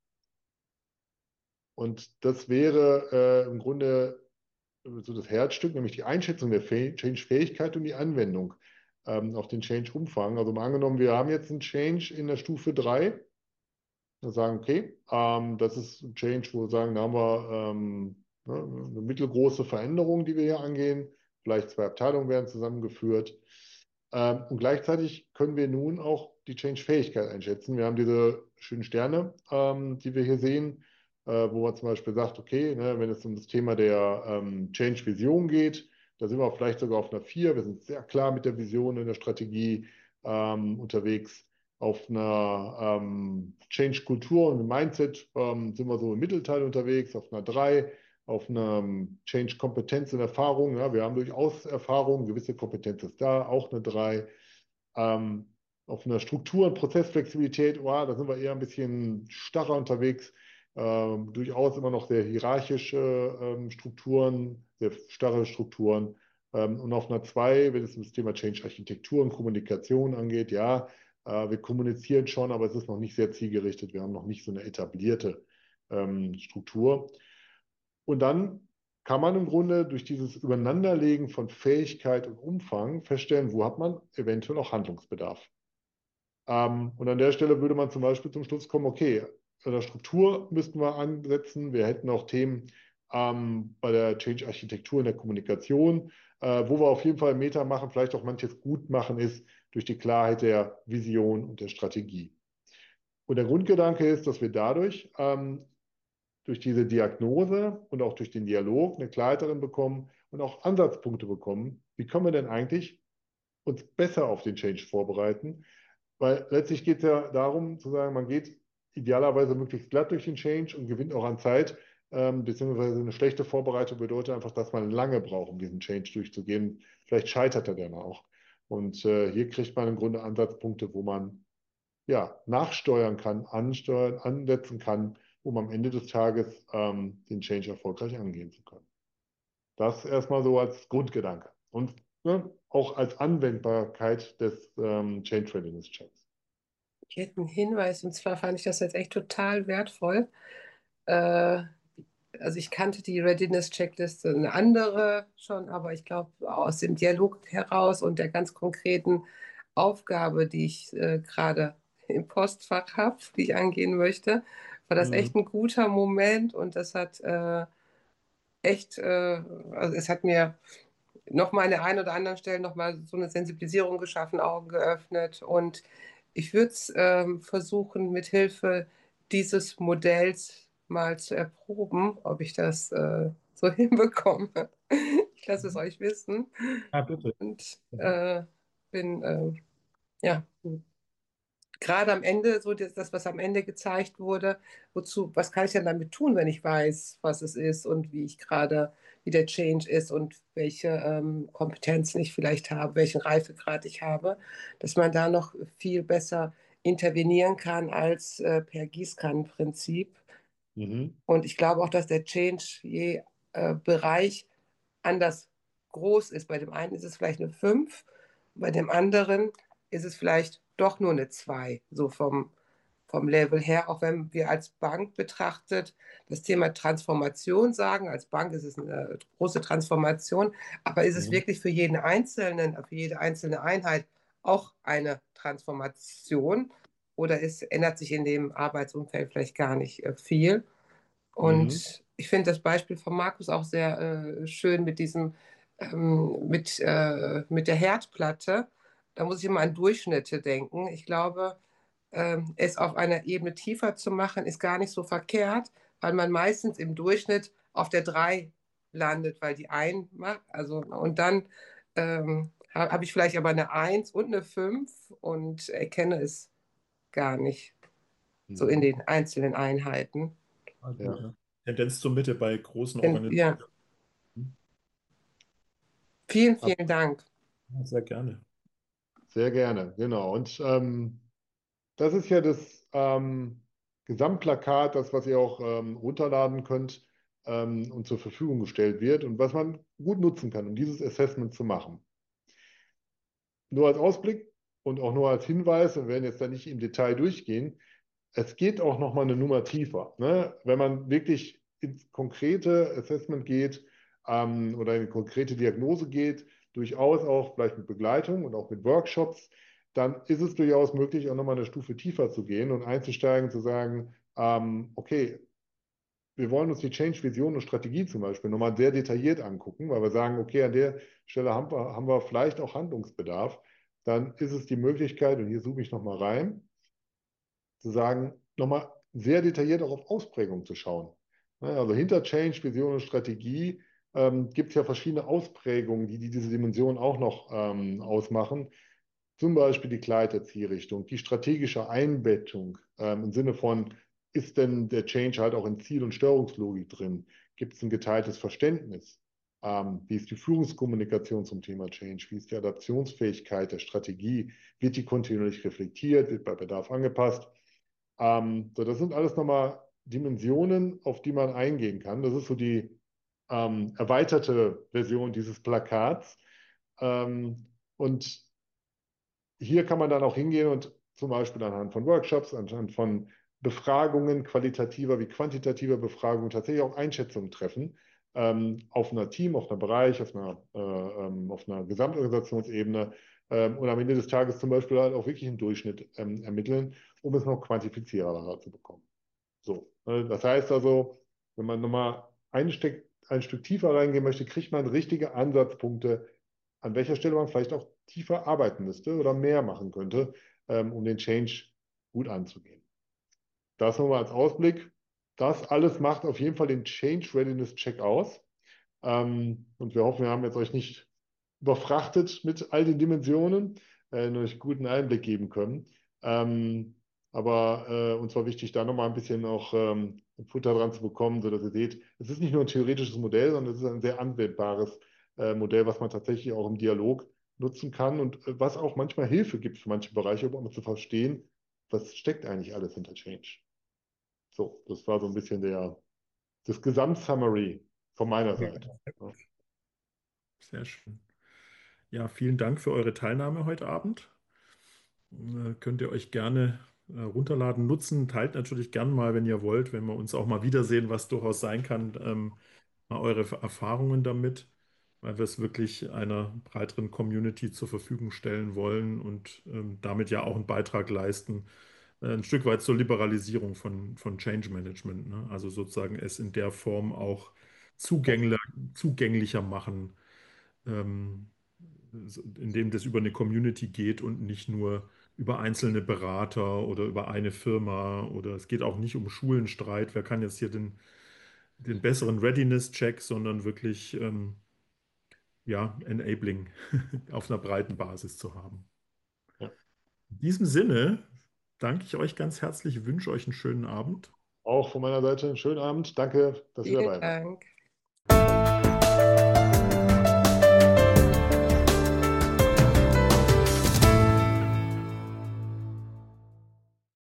und das wäre äh, im Grunde so das Herzstück, nämlich die Einschätzung der Change-Fähigkeit und die Anwendung ähm, auf den Change-Umfang. Also mal angenommen, wir haben jetzt einen Change in der Stufe drei. Wir sagen, okay, ähm, das ist ein Change, wo wir sagen, da haben wir ähm, ne, eine mittelgroße Veränderung, die wir hier angehen. Vielleicht zwei Abteilungen werden zusammengeführt. Ähm, und gleichzeitig können wir nun auch die Change-Fähigkeit einschätzen. Wir haben diese schönen Sterne, ähm, die wir hier sehen, äh, wo man zum Beispiel sagt, okay, ne, wenn es um das Thema der ähm, Change-Vision geht, da sind wir vielleicht sogar auf einer vier. Wir sind sehr klar mit der Vision in der Strategie ähm, unterwegs. Auf einer ähm, Change-Kultur und Mindset ähm, sind wir so im Mittelteil unterwegs, auf einer drei, auf einer ähm, Change-Kompetenz und Erfahrung. Ja, wir haben durchaus Erfahrung, gewisse Kompetenz ist da, auch eine drei. Ähm, auf einer Struktur- und Prozessflexibilität, oh, da sind wir eher ein bisschen starrer unterwegs. Ähm, durchaus immer noch sehr hierarchische ähm, Strukturen, sehr starre Strukturen. Ähm, und auf einer zwei, wenn es um das Thema Change-Architektur und Kommunikation angeht, ja, äh, wir kommunizieren schon, aber es ist noch nicht sehr zielgerichtet. Wir haben noch nicht so eine etablierte ähm, Struktur. Und dann kann man im Grunde durch dieses Übereinanderlegen von Fähigkeit und Umfang feststellen, wo hat man eventuell auch Handlungsbedarf. Ähm, und an der Stelle würde man zum Beispiel zum Schluss kommen, okay, bei der Struktur müssten wir ansetzen. Wir hätten auch Themen ähm, bei der Change-Architektur in der Kommunikation, äh, wo wir auf jeden Fall Meta machen, vielleicht auch manches gut machen ist durch die Klarheit der Vision und der Strategie. Und der Grundgedanke ist, dass wir dadurch ähm, durch diese Diagnose und auch durch den Dialog eine Klarheit darin bekommen und auch Ansatzpunkte bekommen, wie können wir denn eigentlich uns besser auf den Change vorbereiten? Weil letztlich geht es ja darum zu sagen, man geht idealerweise möglichst glatt durch den Change und gewinnt auch an Zeit, ähm, beziehungsweise eine schlechte Vorbereitung bedeutet einfach, dass man lange braucht, um diesen Change durchzugehen. Vielleicht scheitert er dann auch. Und äh, hier kriegt man im Grunde Ansatzpunkte, wo man ja, nachsteuern kann, ansteuern, ansetzen kann, um am Ende des Tages ähm, den Change erfolgreich angehen zu können. Das erstmal so als Grundgedanke und ne, auch als Anwendbarkeit des ähm, Change Readiness Checks. Ich hätte einen Hinweis, und zwar fand ich das jetzt echt total wertvoll. Äh, also ich kannte die Readiness-Checkliste, eine andere schon, aber ich glaube aus dem Dialog heraus und der ganz konkreten Aufgabe, die ich äh, gerade im Postfach habe, die ich angehen möchte, war das Mhm. echt ein guter Moment und das hat äh, echt, äh, also es hat mir nochmal an der einen oder anderen Stelle nochmal so eine Sensibilisierung geschaffen, Augen geöffnet. Und ich würde es ähm, versuchen, mit Hilfe dieses Modells mal zu erproben, ob ich das äh, so hinbekomme. Ich lasse es euch wissen. Ja, bitte. Und äh, bin, äh, ja, gerade am Ende, so das, das, was am Ende gezeigt wurde, wozu, was kann ich denn damit tun, wenn ich weiß, was es ist und wie ich gerade, wie der Change ist und welche ähm, Kompetenzen ich vielleicht habe, welchen Reifegrad ich habe, dass man da noch viel besser intervenieren kann als äh, per Gießkannenprinzip. Mhm. Und ich glaube auch, dass der Change je äh, Bereich anders groß ist. Bei dem einen ist es vielleicht eine fünf, bei dem anderen ist es vielleicht doch nur eine zwei, so vom vom Level her, auch wenn wir als Bank betrachtet das Thema Transformation sagen. Als Bank ist es eine große Transformation, aber ist es Mhm. wirklich für jeden Einzelnen, für jede einzelne Einheit auch eine Transformation? Oder es ändert sich in dem Arbeitsumfeld vielleicht gar nicht äh, viel? Und Mhm. ich finde das Beispiel von Markus auch sehr äh, schön mit diesem, ähm, mit, äh, mit der Herdplatte. Da muss ich immer an Durchschnitte denken. Ich glaube, ähm, es auf einer Ebene tiefer zu machen, ist gar nicht so verkehrt, weil man meistens im Durchschnitt auf der drei landet, weil die ein macht. Also, und dann ähm, ha- habe ich vielleicht aber eine eins und eine fünf und erkenne es gar nicht so in Mhm. den einzelnen Einheiten. Also, Ja, ja. Tendenz zur Mitte bei großen Denn, ja, Organisationen. vielen, ab, vielen Dank. Ja, sehr gerne. sehr gerne, genau. Und ähm, das ist ja das ähm, Gesamtplakat, das, was ihr auch ähm, runterladen könnt ähm, und zur Verfügung gestellt wird und was man gut nutzen kann, um dieses Assessment zu machen. Nur als Ausblick und auch nur als Hinweis, wir werden jetzt da nicht im Detail durchgehen, es geht auch noch mal eine Nummer tiefer. Ne? Wenn man wirklich ins konkrete Assessment geht ähm, oder in eine konkrete Diagnose geht, durchaus auch vielleicht mit Begleitung und auch mit Workshops, dann ist es durchaus möglich, auch noch mal eine Stufe tiefer zu gehen und einzusteigen, zu sagen, ähm, okay, wir wollen uns die Change-Vision und Strategie zum Beispiel nochmal sehr detailliert angucken, weil wir sagen, okay, an der Stelle haben wir, haben wir vielleicht auch Handlungsbedarf. Dann ist es die Möglichkeit, und hier zoome ich nochmal rein, zu sagen, nochmal sehr detailliert auch auf Ausprägung zu schauen. Ne, also hinter Change, Vision und Strategie ähm, gibt es ja verschiedene Ausprägungen, die, die diese Dimension auch noch ähm, ausmachen. Zum Beispiel die Klarheit der Zielrichtung, die strategische Einbettung ähm, im Sinne von, ist denn der Change halt auch in Ziel- und Steuerungslogik drin? Gibt es ein geteiltes Verständnis? Ähm, wie ist die Führungskommunikation zum Thema Change? Wie ist die Adaptionsfähigkeit der Strategie? Wird die kontinuierlich reflektiert? Wird bei Bedarf angepasst? Ähm, so, das sind alles nochmal Dimensionen, auf die man eingehen kann. Das ist so die ähm, erweiterte Version dieses Plakats. Ähm, und hier kann man dann auch hingehen und zum Beispiel anhand von Workshops, anhand von Befragungen, qualitativer wie quantitativer Befragungen, tatsächlich auch Einschätzungen treffen, ähm, auf einer Team, auf einer Bereich, auf einer, äh, ähm, auf einer Gesamtorganisationsebene ähm, und am Ende des Tages zum Beispiel halt auch wirklich einen Durchschnitt ähm, ermitteln, um es noch quantifizierbarer zu bekommen. So, ne? Das heißt also, wenn man nochmal ein Stück, ein Stück tiefer reingehen möchte, kriegt man richtige Ansatzpunkte, an welcher Stelle man vielleicht auch tiefer arbeiten müsste oder mehr machen könnte, ähm, um den Change gut anzugehen. Das nochmal als Ausblick. Das alles macht auf jeden Fall den Change Readiness Check aus. Ähm, und wir hoffen, wir haben jetzt euch nicht überfrachtet mit all den Dimensionen, äh, nur euch guten Einblick geben können. Ähm, aber äh, uns war wichtig, da nochmal ein bisschen auch ähm, Futter dran zu bekommen, sodass ihr seht, es ist nicht nur ein theoretisches Modell, sondern es ist ein sehr anwendbares äh, Modell, was man tatsächlich auch im Dialog nutzen kann und äh, was auch manchmal Hilfe gibt für manche Bereiche, um zu verstehen, was steckt eigentlich alles hinter Change. So, das war so ein bisschen der, das Gesamtsummary von meiner Ja, Seite. Ja. sehr schön. Ja, vielen Dank für eure Teilnahme heute Abend. Äh, könnt ihr euch gerne äh, runterladen, nutzen. Teilt natürlich gern mal, wenn ihr wollt, wenn wir uns auch mal wiedersehen, was durchaus sein kann, ähm, mal eure Erfahrungen damit, weil wir es wirklich einer breiteren Community zur Verfügung stellen wollen und ähm, damit ja auch einen Beitrag leisten, äh, ein Stück weit zur Liberalisierung von, von Change Management. Ne? Also sozusagen es in der Form auch zugänglicher, zugänglicher machen, ähm, indem das über eine Community geht und nicht nur über einzelne Berater oder über eine Firma oder es geht auch nicht um Schulenstreit, wer kann jetzt hier den, den besseren Readiness-Check, sondern wirklich ähm, ja, Enabling auf einer breiten Basis zu haben. Ja. In diesem Sinne danke ich euch ganz herzlich, wünsche euch einen schönen Abend. Auch von meiner Seite einen schönen Abend. Danke, dass ihr Vielen dabei wart. Dank.